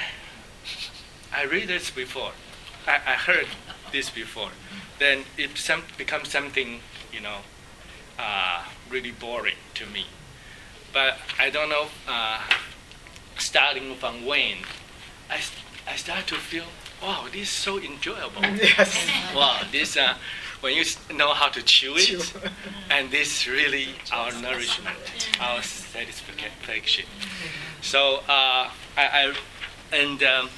I read this before, I, I heard this before, then it some, becomes something you know uh, really boring to me. But I don't know, uh, starting from when I I start to feel, wow, this is so enjoyable. Yes. Wow, this uh, when you know how to chew it, chew. And this really our nourishment, our satisfaction. So uh, I, I and um,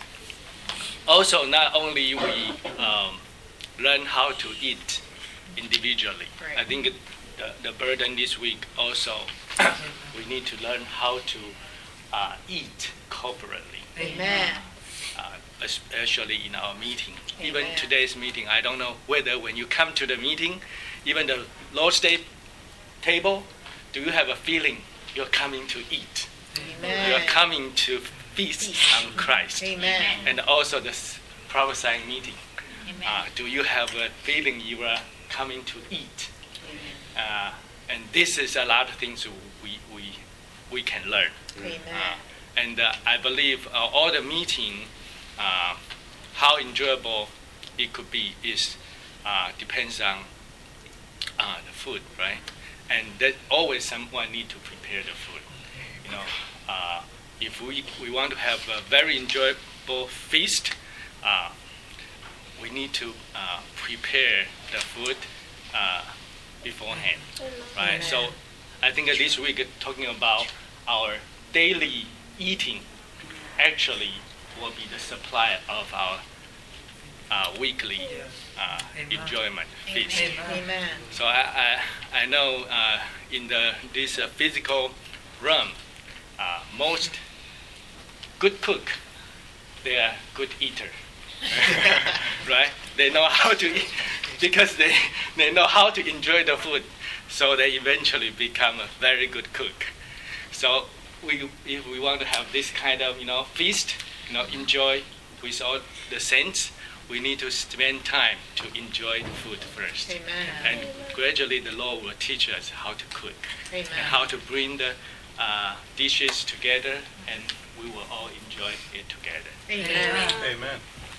also not only we um, learn how to eat individually. Right. I think the, the burden this week also we need to learn how to uh, eat corporately. Amen. Uh, especially in our meeting. Amen. Even today's meeting, I don't know whether when you come to the meeting, even the Lord's Day table, do you have a feeling you're coming to eat? Amen. You're coming to feast on Christ. Amen. And also the s- prophesying meeting. Amen. Uh, do you have a feeling you are coming to eat? Uh, and this is a lot of things we we we can learn. Amen. Uh, and uh, I believe uh, all the meeting, uh, how enjoyable it could be is uh, depends on uh, the food, right? And that always someone need to prepare the food. You know, uh, if we we want to have a very enjoyable feast, uh, we need to uh, prepare the food uh, beforehand, right? Amen. So I think that this week uh, talking about our daily eating actually will be the supply of our uh, weekly uh, enjoyment feast. Amen. So I I, I know uh, in the this uh, physical realm, uh, most good cook, they are good eater, right? They know how to eat because they they know how to enjoy the food, so they eventually become a very good cook. So we if we want to have this kind of you know feast, you know enjoy with all the saints, we need to spend time to enjoy the food first. Amen. And gradually the Lord will teach us how to cook Amen. and how to bring the uh, dishes together, and we will all enjoy it together. Amen. Amen.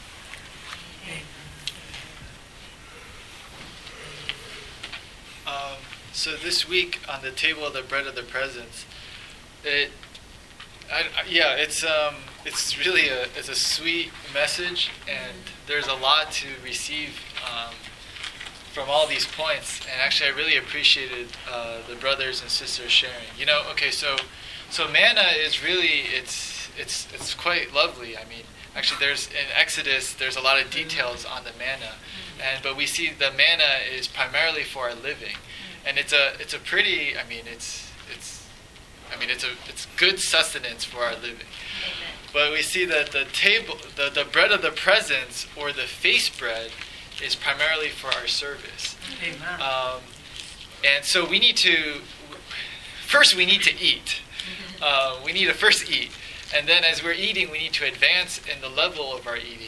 Um, so this week on the table of the bread of the presence, it, I, I- yeah, it's um, it's really a it's a sweet message, and there's a lot to receive um, from all these points. And actually, I really appreciated uh, the brothers and sisters sharing. You know, okay, so so manna is really it's it's it's quite lovely. I mean, actually, there's in Exodus there's a lot of details on the manna, and but we see the manna is primarily for our living, and it's a it's a pretty. I mean, it's it's I mean, it's a it's good sustenance for our living. But we see that the table, the, the bread of the presence, or the face bread, is primarily for our service. Amen. Um, and so we need to, first we need to eat. Uh, we need to first eat. And then as we're eating, we need to advance in the level of our eating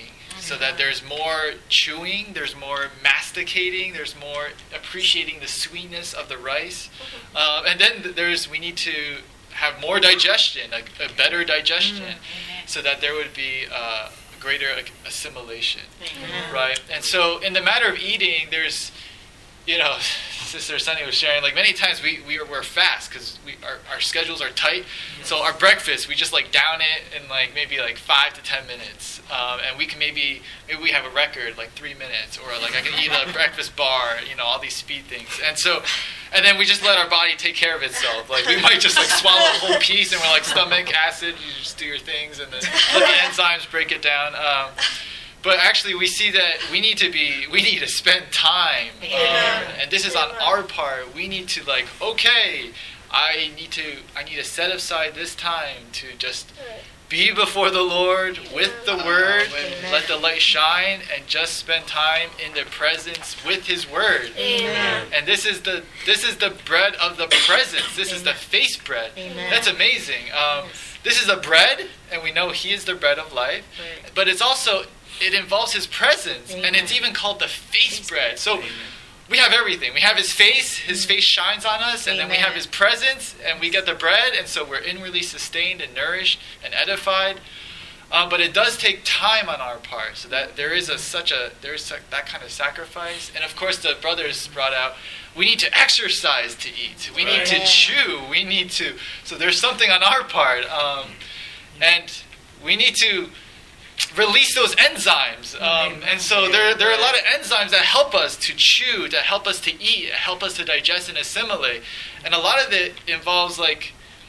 so that there's more chewing, there's more masticating, there's more appreciating the sweetness of the rice. Uh, and then there's we need to have more digestion, a, a better digestion, Mm. so that there would be uh, greater assimilation, Amen. right? And so in the matter of eating, there's, you know, Sister Sunny was sharing, like many times we, we are, we're fast because we our, our schedules are tight. So our breakfast, we just like down it in like maybe like five to ten minutes. Um, and we can maybe, maybe we have a record like three minutes or like I can eat a breakfast bar, you know, all these speed things. And so, and then we just let our body take care of itself. Like we might just like swallow a whole piece and we're like stomach acid, you just do your things and then let the enzymes break it down. Um, But actually, we see that we need to be, we need to spend time, um, and this is on our part. We need to like, okay, I need to, I need to set aside this time to just be before the Lord with the Word, let the light shine, and just spend time in the presence with His Word. Amen. And this is the, this is the bread of the presence. This is the face bread. Amen. That's amazing. Um, this is the bread, and we know He is the bread of life. Right. But it's also, it involves His presence, Amen. and it's even called the face bread. So we have everything. We have His face, His face shines on us, and then we Amen. have His presence, and we get the bread, and so we're inwardly sustained and nourished and edified. Um, but it does take time on our part, so that there is a such a there is that kind of sacrifice. And of course, the brothers brought out, we need to exercise to eat. We need to Right. chew. We need to. So there's something on our part, um, and we need to release those enzymes. Um, and so there, there are a lot of enzymes that help us to chew, to help us to eat, help us to digest and assimilate. And a lot of it involves like,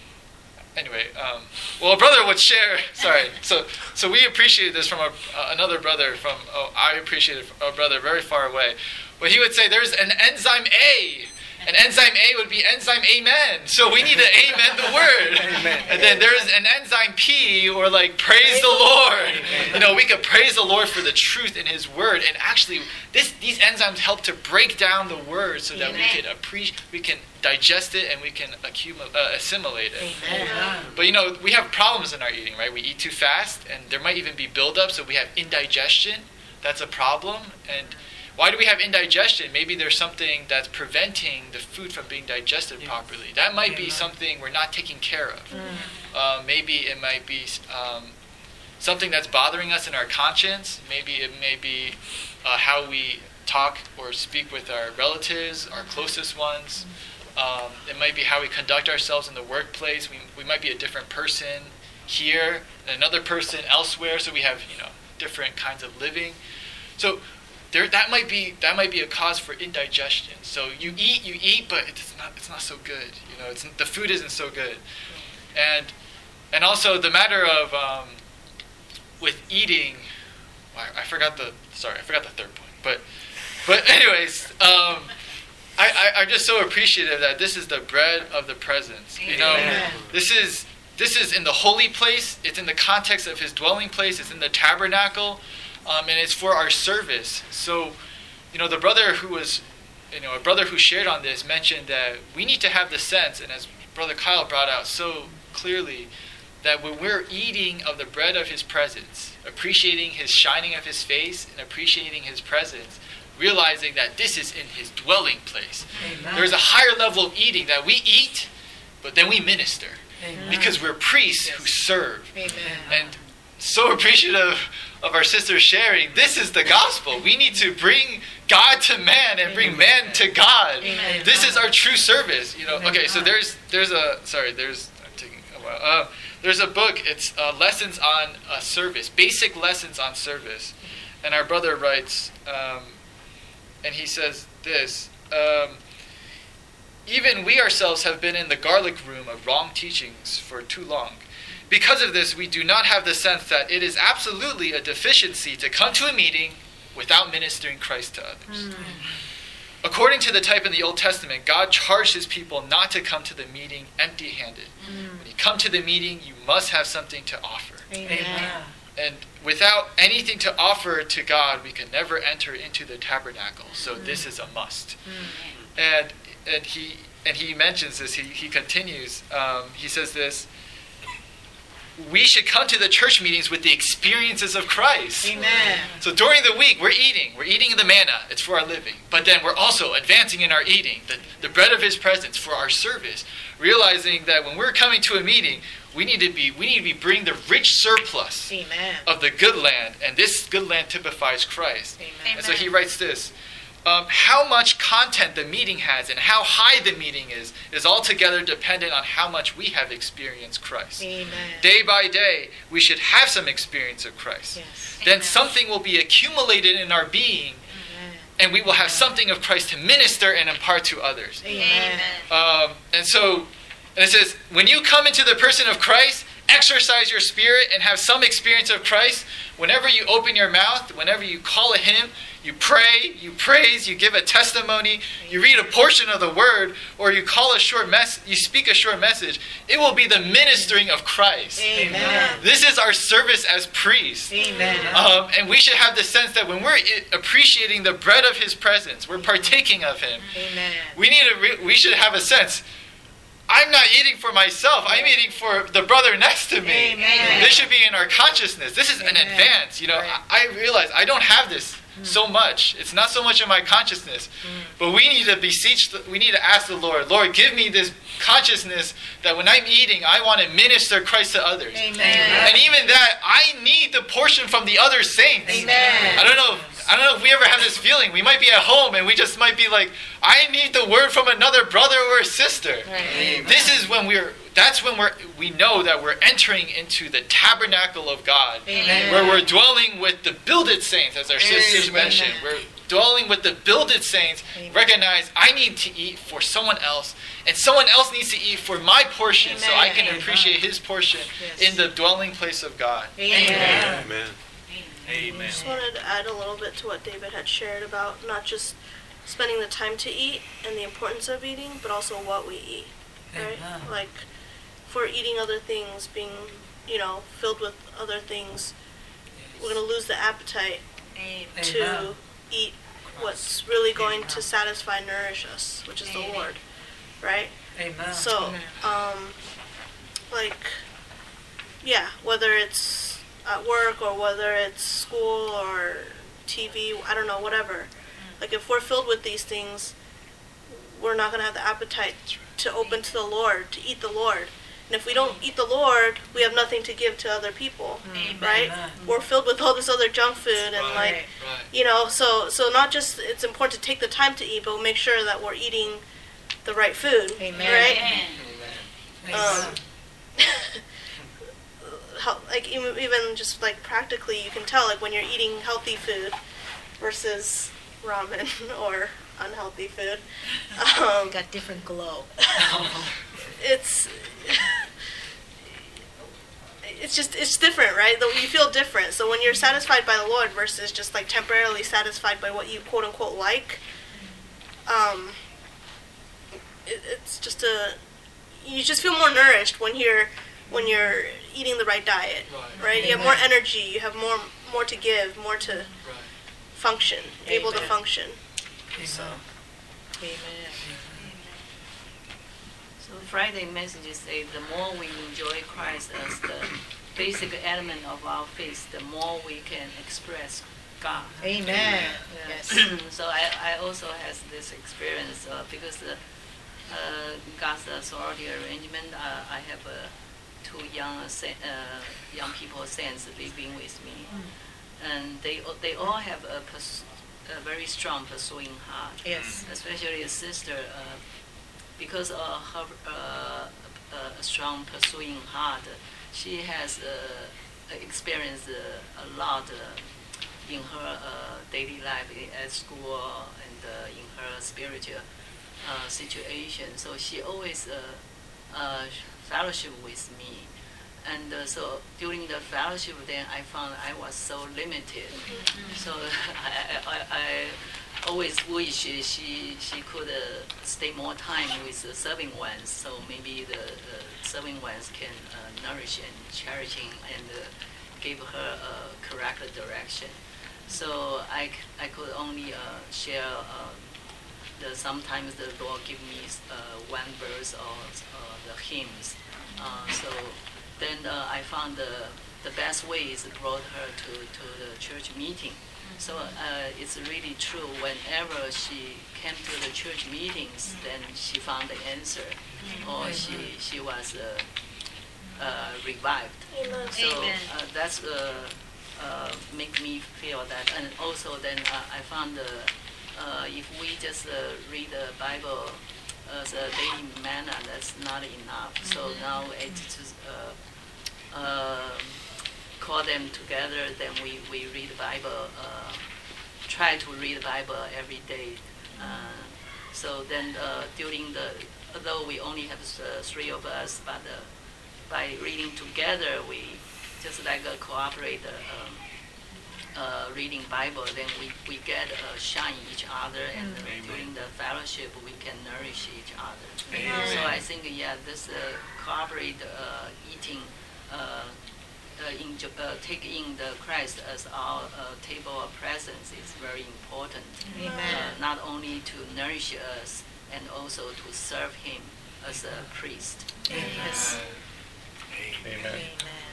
anyway, um, well, a brother would share, sorry, so so we appreciated this from a, uh, another brother from, oh, I appreciated a brother very far away. But he would say there's an enzyme A. And enzyme A would be enzyme amen. So we need to amen the word. Amen. And then there's an enzyme P, or like praise the Lord. You know, we could praise the Lord for the truth in His word. And actually, this these enzymes help to break down the word so that we Amen. can appreciate, we can digest it, and we can accumulate, uh, assimilate it. Amen. But you know, we have problems in our eating, right? We eat too fast, and there might even be buildup, so we have indigestion. That's a problem. And why do we have indigestion? Maybe there's something that's preventing the food from being digested properly. That might be something we're not taking care of. Uh, maybe it might be um, something that's bothering us in our conscience. Maybe it may be uh, how we talk or speak with our relatives, our closest ones. Um, it might be how we conduct ourselves in the workplace. We, we might be a different person here and another person elsewhere, so we have, you know, different kinds of living. So there, that might be that might be a cause for indigestion. So you eat, you eat, but it's not it's not so good. You know, it's the food isn't so good, and and also the matter of um, with eating. I, I forgot the sorry, I forgot the third point. But but anyways, um, I, I I'm just so appreciative that this is the bread of the presence. You know, Amen. this is this is in the holy place. It's in the context of His dwelling place. It's in the tabernacle. Um, and it's for our service. So, you know, the brother who was, you know, a brother who shared on this mentioned that we need to have the sense, and as Brother Kyle brought out so clearly, that when we're eating of the bread of His presence, appreciating His shining of His face and appreciating His presence, realizing that this is in His dwelling place. Amen. There's a higher level of eating that we eat, but then we minister. Amen. Because we're priests who serve. Amen. And so appreciative of our sisters sharing, this is the gospel. We need to bring God to man and bring man to God. Amen. This is our true service. You know. Okay, so there's there's a sorry there's I'm taking a while. Uh, there's a book. It's uh, lessons on uh, service, basic lessons on service, and our brother writes, um, and he says this. Um, Even we ourselves have been in the garlic room of wrong teachings for too long. Because of this, we do not have the sense that it is absolutely a deficiency to come to a meeting without ministering Christ to others. Mm. According to the type in the Old Testament, God charged His people not to come to the meeting empty-handed. Mm. When you come to the meeting, you must have something to offer. Amen. And without anything to offer to God, we can never enter into the tabernacle. So mm. this is a must. Mm. And and he and he mentions this. He he continues. Um, he says this. we should come to the church meetings with the experiences of Christ. Amen. So during the week, we're eating. We're eating the manna. It's for our living. But then we're also advancing in our eating, the, the bread of his presence for our service, realizing that when we're coming to a meeting, we need to be we need to be bringing the rich surplus Amen. of the good land, and this good land typifies Christ. Amen. And so he writes this. Um, how much content the meeting has and how high the meeting is is altogether dependent on how much we have experienced Christ. Amen. Day by day, we should have some experience of Christ. Yes. Then Amen. something will be accumulated in our being, Amen. and we will have something of Christ to minister and impart to others. Amen. Um, and so, and it says, when you come into the person of Christ, exercise your spirit and have some experience of Christ. Whenever you open your mouth, whenever you call a hymn, you pray, you praise, you give a testimony, you read a portion of the word, or you call a short mess, you speak a short message, it will be the ministering of Christ. Amen. This is our service as priests. Amen. Um, and we should have the sense that when we're i- appreciating the bread of his presence, we're partaking of him. Amen. We need to. Re- we should have a sense. I'm not eating for myself. I'm eating for the brother next to me. Amen. This should be in our consciousness. This is an Amen. advance. You know, Right. I, I realize I don't have this so much. It's not so much in my consciousness, but we need to beseech. The, we need to ask the Lord. Lord, give me this consciousness that when I'm eating, I want to minister Christ to others. Amen. And even that, I need the portion from the other saints. Amen. I don't know. I don't know if we ever have this feeling. We might be at home and we just might be like, I need the word from another brother or a sister. Right. This is when we're. That's when we're. We know that we're entering into the tabernacle of God, Amen. where we're dwelling with the builded saints, as our sisters Amen. mentioned. We're dwelling with the builded saints. Amen. Recognize I need to eat for someone else, and someone else needs to eat for my portion, so I can Amen. appreciate his portion Yes. in the dwelling place of God. Amen. Amen. Amen. I just wanted to add a little bit to what David had shared about not just spending the time to eat and the importance of eating, but also what we eat. Right? Amen. Like, if we're eating other things, being, you know, filled with other things, we're going to lose the appetite to Amen. eat what's really going to satisfy and nourish us, which is the Amen. Lord. Right? Amen. So, um, like, yeah, whether it's at work or whether it's school or T V, I don't know, whatever. Like, if we're filled with these things, we're not going to have the appetite to open to the Lord, to eat the Lord. And if we don't eat the Lord, we have nothing to give to other people, Amen. right? Amen. We're filled with all this other junk food and Right. like, Right. you know, so so not just it's important to take the time to eat, but make sure that we're eating the right food, Amen. right? Amen. Um, hel- like even, even just like practically, you can tell like when you're eating healthy food versus ramen or unhealthy food. Um, Got different glow. it's it's just it's different, right? Though you feel different. So when you're satisfied by the Lord versus just like temporarily satisfied by what you quote unquote like, um, it, it's just a you just feel more nourished when you're when you're eating the right diet, Right. right? You have more energy. You have more more to give, more to Right. function, able to Amen. function. So, Amen. So Friday messages say the more we enjoy Christ as the basic element of our faith, the more we can express God. Amen. Yes. Yes. So I, I also has this experience uh, because uh, uh, God's uh, sorority arrangement. Uh, I have uh, two young uh, sa- uh, young people saints living with me, and they they all have a, pers- a very strong pursuing heart. Yes. Especially a sister, uh, because of her uh, a strong pursuing heart, she has uh, experienced uh, a lot uh, in her uh, daily life at school and uh, in her spiritual uh, situation. So she always uh, uh, fellowship with me. And uh, so during the fellowship, then I found I was so limited. So I, I, I always wish she she could uh, stay more time with the serving ones. So maybe the, the serving ones can uh, nourish and cherishing and uh, give her a correct direction. So I, c- I could only uh, share. Um, the, sometimes the Lord give me uh, one verse or uh, the hymns. Uh, so then then uh, I found the the best way is brought her to, to the church meeting. So uh, it's really true. Whenever she came to the church meetings, then she found the answer, or she she was uh, uh, revived. Amen. So Amen. uh, that's uh, uh, make me feel that. And also then uh, I found uh, uh, if we just uh, read the Bible as a daily manner, that's not enough. So now it's just uh, uh, call them together, then we, we read the Bible, uh, try to read the Bible every day. Uh, so then uh, during the, although we only have uh, three of us, but uh, by reading together, we just like uh, cooperate uh, um, uh, reading Bible, then we, we get uh, shine each other, and uh, during the fellowship, we can nourish each other. Amen. So I think, yeah, this uh, cooperate uh, eating, uh, Uh, in, uh, taking the Christ as our uh, table of presence is very important. Amen. Uh, not only to nourish us and also to serve Him as a priest. Yes. Amen. Amen.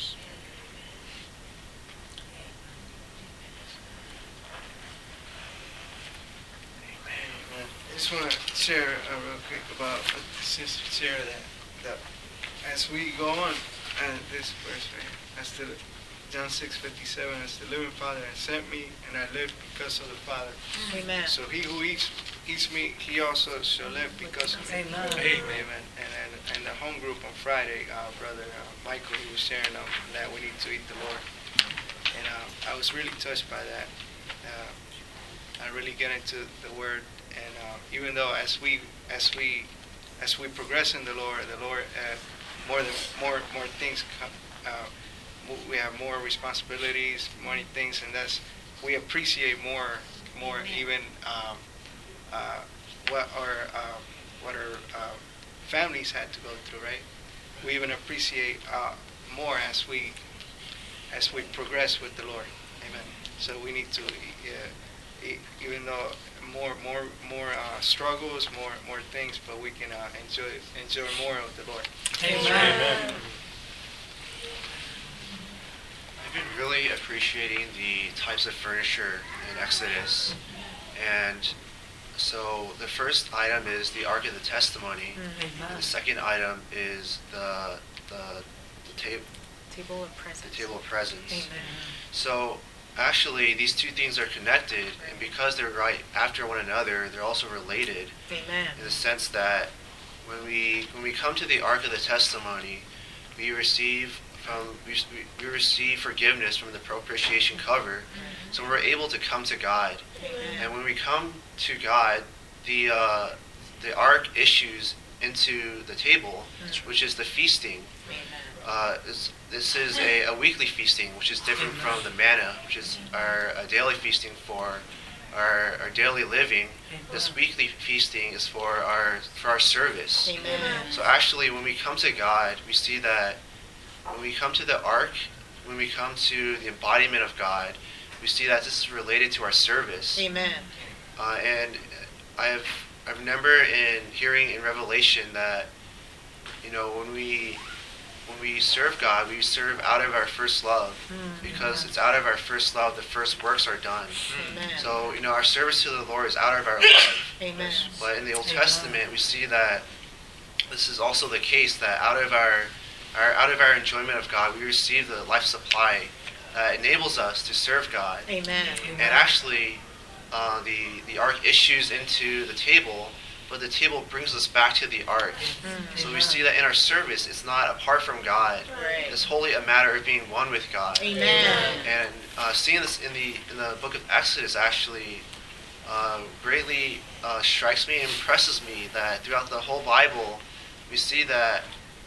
I just want to share uh, real quick about what the sister shared that, that as we go on, and this verse right here, as the John six fifty-seven, as the living Father has sent me, and I live because of the Father. Amen. So he who eats eats me, he also shall live because of me. Amen. Amen. And and, and the home group on Friday, uh, brother uh, Michael, he was sharing um, that we need to eat the Lord, and uh, I was really touched by that. Uh, I really get into the Word, and uh, even though as we as we as we progress in the Lord, the Lord. Uh, More than more more things come. Uh, we have more responsibilities, more things, and that's we appreciate more more even um, uh, what our uh, what our uh, families had to go through. Right? We even appreciate uh, more as we as we progress with the Lord. Amen. So we need to uh, even though more more more uh, struggles, more more things, but we can uh, enjoy enjoy more of the Lord. Amen. I've been really appreciating the types of furniture in Exodus, and so the first item is the Ark of the Testimony. Mm-hmm. The second item is the the, the table Table of presence. the table of presence. Amen. So actually, these two things are connected, and because they're right after one another, they're also related. Amen. In the sense that when we when we come to the Ark of the Testimony, we receive from we, we receive forgiveness from the propitiation cover, mm-hmm. so we're able to come to God. Amen. And when we come to God, the uh, the Ark issues into the table, mm-hmm. which is the feasting. Uh, this, this is a, a weekly feasting, which is different from the manna, which is our a daily feasting for our, our daily living. This weekly feasting is for our for our service. Amen. So actually, when we come to God, we see that when we come to the Ark, when we come to the embodiment of God, we see that this is related to our service. Amen. Uh, and I have I remember in hearing in Revelation that, you know, when we when we serve God, we serve out of our first love, mm, because amen. It's out of our first love the first works are done. Amen. So, you know, our service to the Lord is out of our love. Amen. But in the Old Amen. Testament, we see that this is also the case, that out of our, our out of our enjoyment of God, we receive the life supply that enables us to serve God. Amen. And actually, uh, the the Ark issues into the table, but the table brings us back to the Ark. Mm-hmm. So we see that in our service, it's not apart from God. Right. It's wholly a matter of being one with God. Amen. And uh, seeing this in the in the book of Exodus actually uh, greatly uh, strikes me and impresses me that throughout the whole Bible, we see that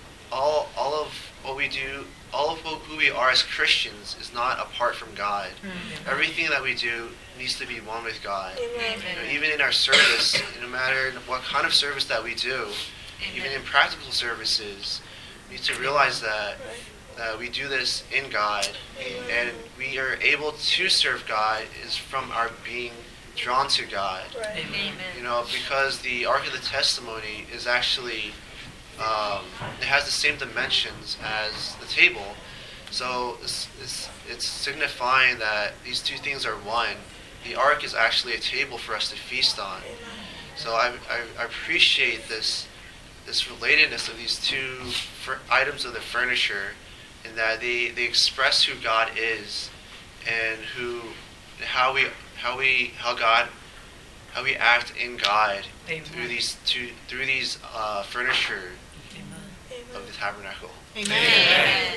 all all of what we do, all of who we are as Christians is not apart from God. Mm-hmm. Everything that we do needs to be one with God. Amen. You know, even in our service, no matter what kind of service that we do, Amen. Even in practical services, we need to realize that that we do this in God, Amen. And we are able to serve God is from our being drawn to God. Right. You know, because the Ark of the Testimony is actually um, it has the same dimensions as the table. So it's, it's, it's signifying that these two things are one. The ark is actually a table for us to feast on. So I, I, I appreciate this this relatedness of these two fur- items of the furniture, in that they, they express who God is and who how we how we how God how we act in God Amen. through these two through these uh, furniture Amen. of the tabernacle. Amen. Amen.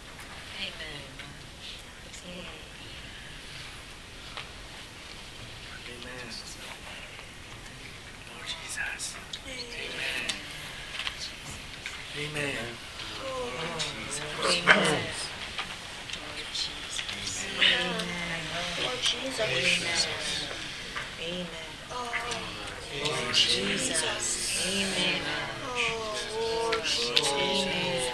Amen. Amen. Lord Jesus. Amen. Oh, Jesus. Amen. oh, Lord Jesus.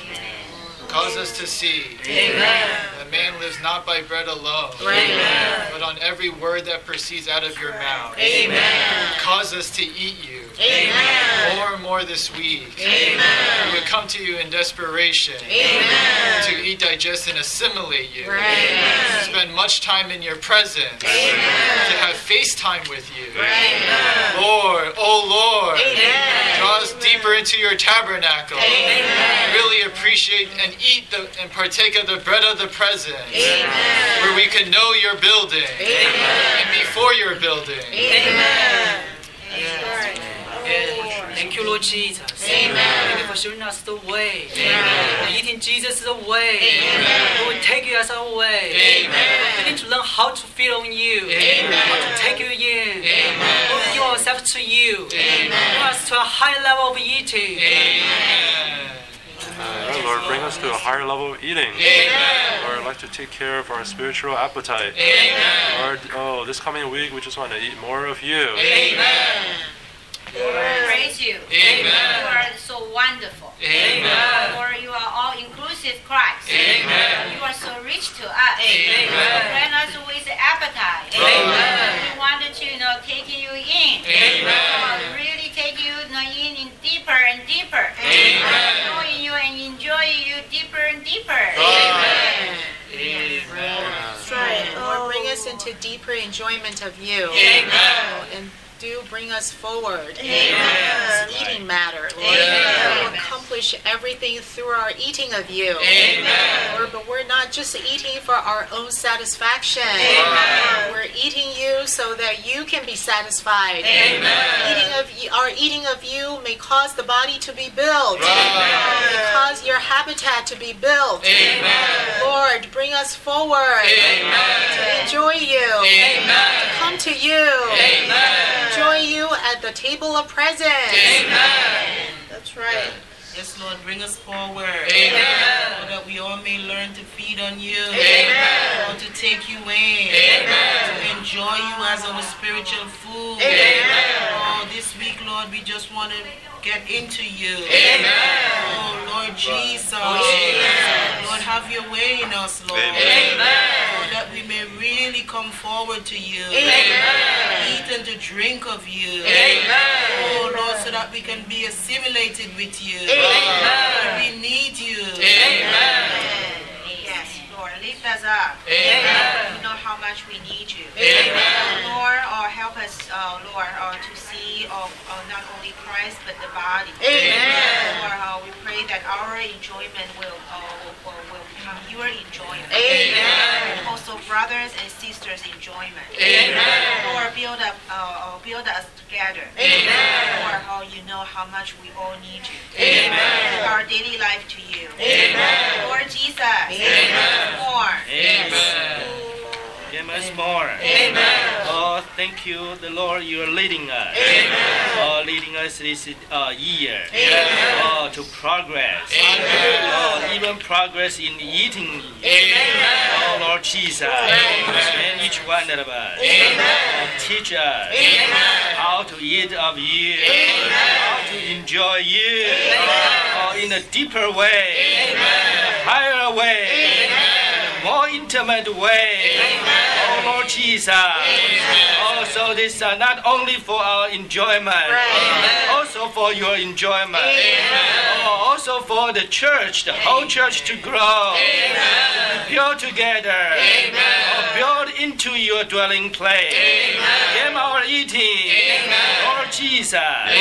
Cause us to see Amen. that man lives not by bread alone, Amen. but on every word that proceeds out of your mouth. Amen. Cause us to eat you Amen. more and more this week. Amen. We would come to you in desperation Amen. to eat, digest, and assimilate you. Right. To spend much time in your presence. Amen. To have face time with you. Amen. Lord, oh Lord, Amen. draw us deeper into your tabernacle. Amen. Really appreciate and eat the, and partake of the bread of the presence. Amen. Where we can know your building. Amen. And before your building. Amen. Yes. Yes. Thank you, Lord Jesus. Amen. Thank you for showing us the way. Amen. Eating Jesus is the way. Amen. Lord, take you as our way. Amen. We need to learn how to feed on you. Amen. How to take you in. Amen. Lord, give ourselves to you. Amen. Bring us to a high level of eating. Amen. Uh, Lord, bring us to a higher level of eating. Amen. Lord, I'd like to take care of our spiritual appetite. Amen. Lord, oh, this coming week we just want to eat more of you. Amen. Praise you. Amen. You are so wonderful. Amen. Lord, you are all inclusive Christ. Amen. You are so rich to us. Amen. Grant us with appetite. Amen. We wanted to, you know, take you in. Amen. Uh, really take you, you know, in, in deeper and deeper. Amen. Knowing you and enjoy you deeper and deeper. Amen. That's right. Lord, bring us into deeper enjoyment of you. Amen. And do bring us forward. Amen. This eating matter, Lord. Amen. We'll accomplish everything through our eating of you. Amen. Lord, but we're not just eating for our own satisfaction. Amen. We're eating you so that you can be satisfied. Amen. Eating of you, our eating of you may cause the body to be built. Right. May cause your habitat to be built. Amen. Lord, bring us forward Amen. to enjoy you. Amen. To come to you. Amen. Enjoy you at the table of presence. Amen. That's right. Yes, Lord, bring us forward. Amen. So that we all may learn to feed on you. Amen. Lord, to take you in. Amen. To enjoy you as our spiritual food. Amen. Oh, this week, Lord, we just want to get into you. Amen. Oh, Lord Jesus. Amen. Lord, have your way in us, Lord. Amen. Lord, that we may really come forward to you. Amen. Eat and to drink of you. Amen. Oh, Lord, so that we can be assimilated with you. Amen. We need you. Amen. Yes, Lord, lift us up. Amen. You know how much we need you. Amen. Lord, or help us, uh, Lord, uh, to see of uh, not only Christ but the body. Amen. Lord, uh, we pray that our enjoyment will, uh, will, will become your enjoyment. Amen. And also brothers and sisters' enjoyment. Amen. Lord, build up, uh, build us together. Amen. Lord, how you know how much we all need you. Amen. Our daily life to you. Amen. Lord Jesus. Amen. More. Amen. Give us more. Amen. Oh, thank you, the Lord, you are leading us. Amen. Oh, leading us this uh, year. Amen. Oh, to progress. Amen. Oh, even progress in eating. Amen. Oh, Lord Jesus. Amen. And each one of us. Amen. Oh, teach us Amen. how to eat of you. Amen. How to enjoy you. Amen. Oh, in a deeper way. Amen. Higher way. Amen. More intimate way. Oh Lord Jesus. Also, this uh, not only for our enjoyment, also for your enjoyment. Oh, also for the church, the whole church to grow, to be built together, oh, build into your dwelling place. Give our eating, Lord Jesus.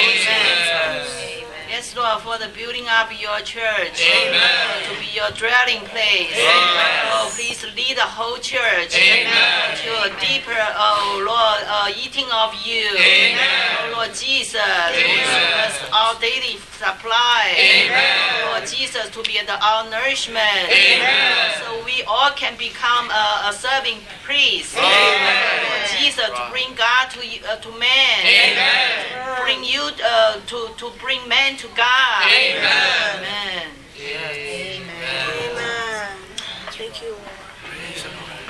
Yes, Lord, for the building up your church, Amen. To be your dwelling place. Amen. Oh, please lead the whole church Amen. to a deeper, oh Lord, uh, eating of you. Amen. Oh Lord Jesus, Amen. as our daily supply. Amen. Oh Lord Jesus, to be the, our nourishment. Amen. So we all can become a, a serving priest. Amen. Lord Jesus, to bring God to you, uh, to man. Amen. Bring you uh, to to bring man to God. Amen. Amen. Amen. Thank you, Lord. Praise the Lord.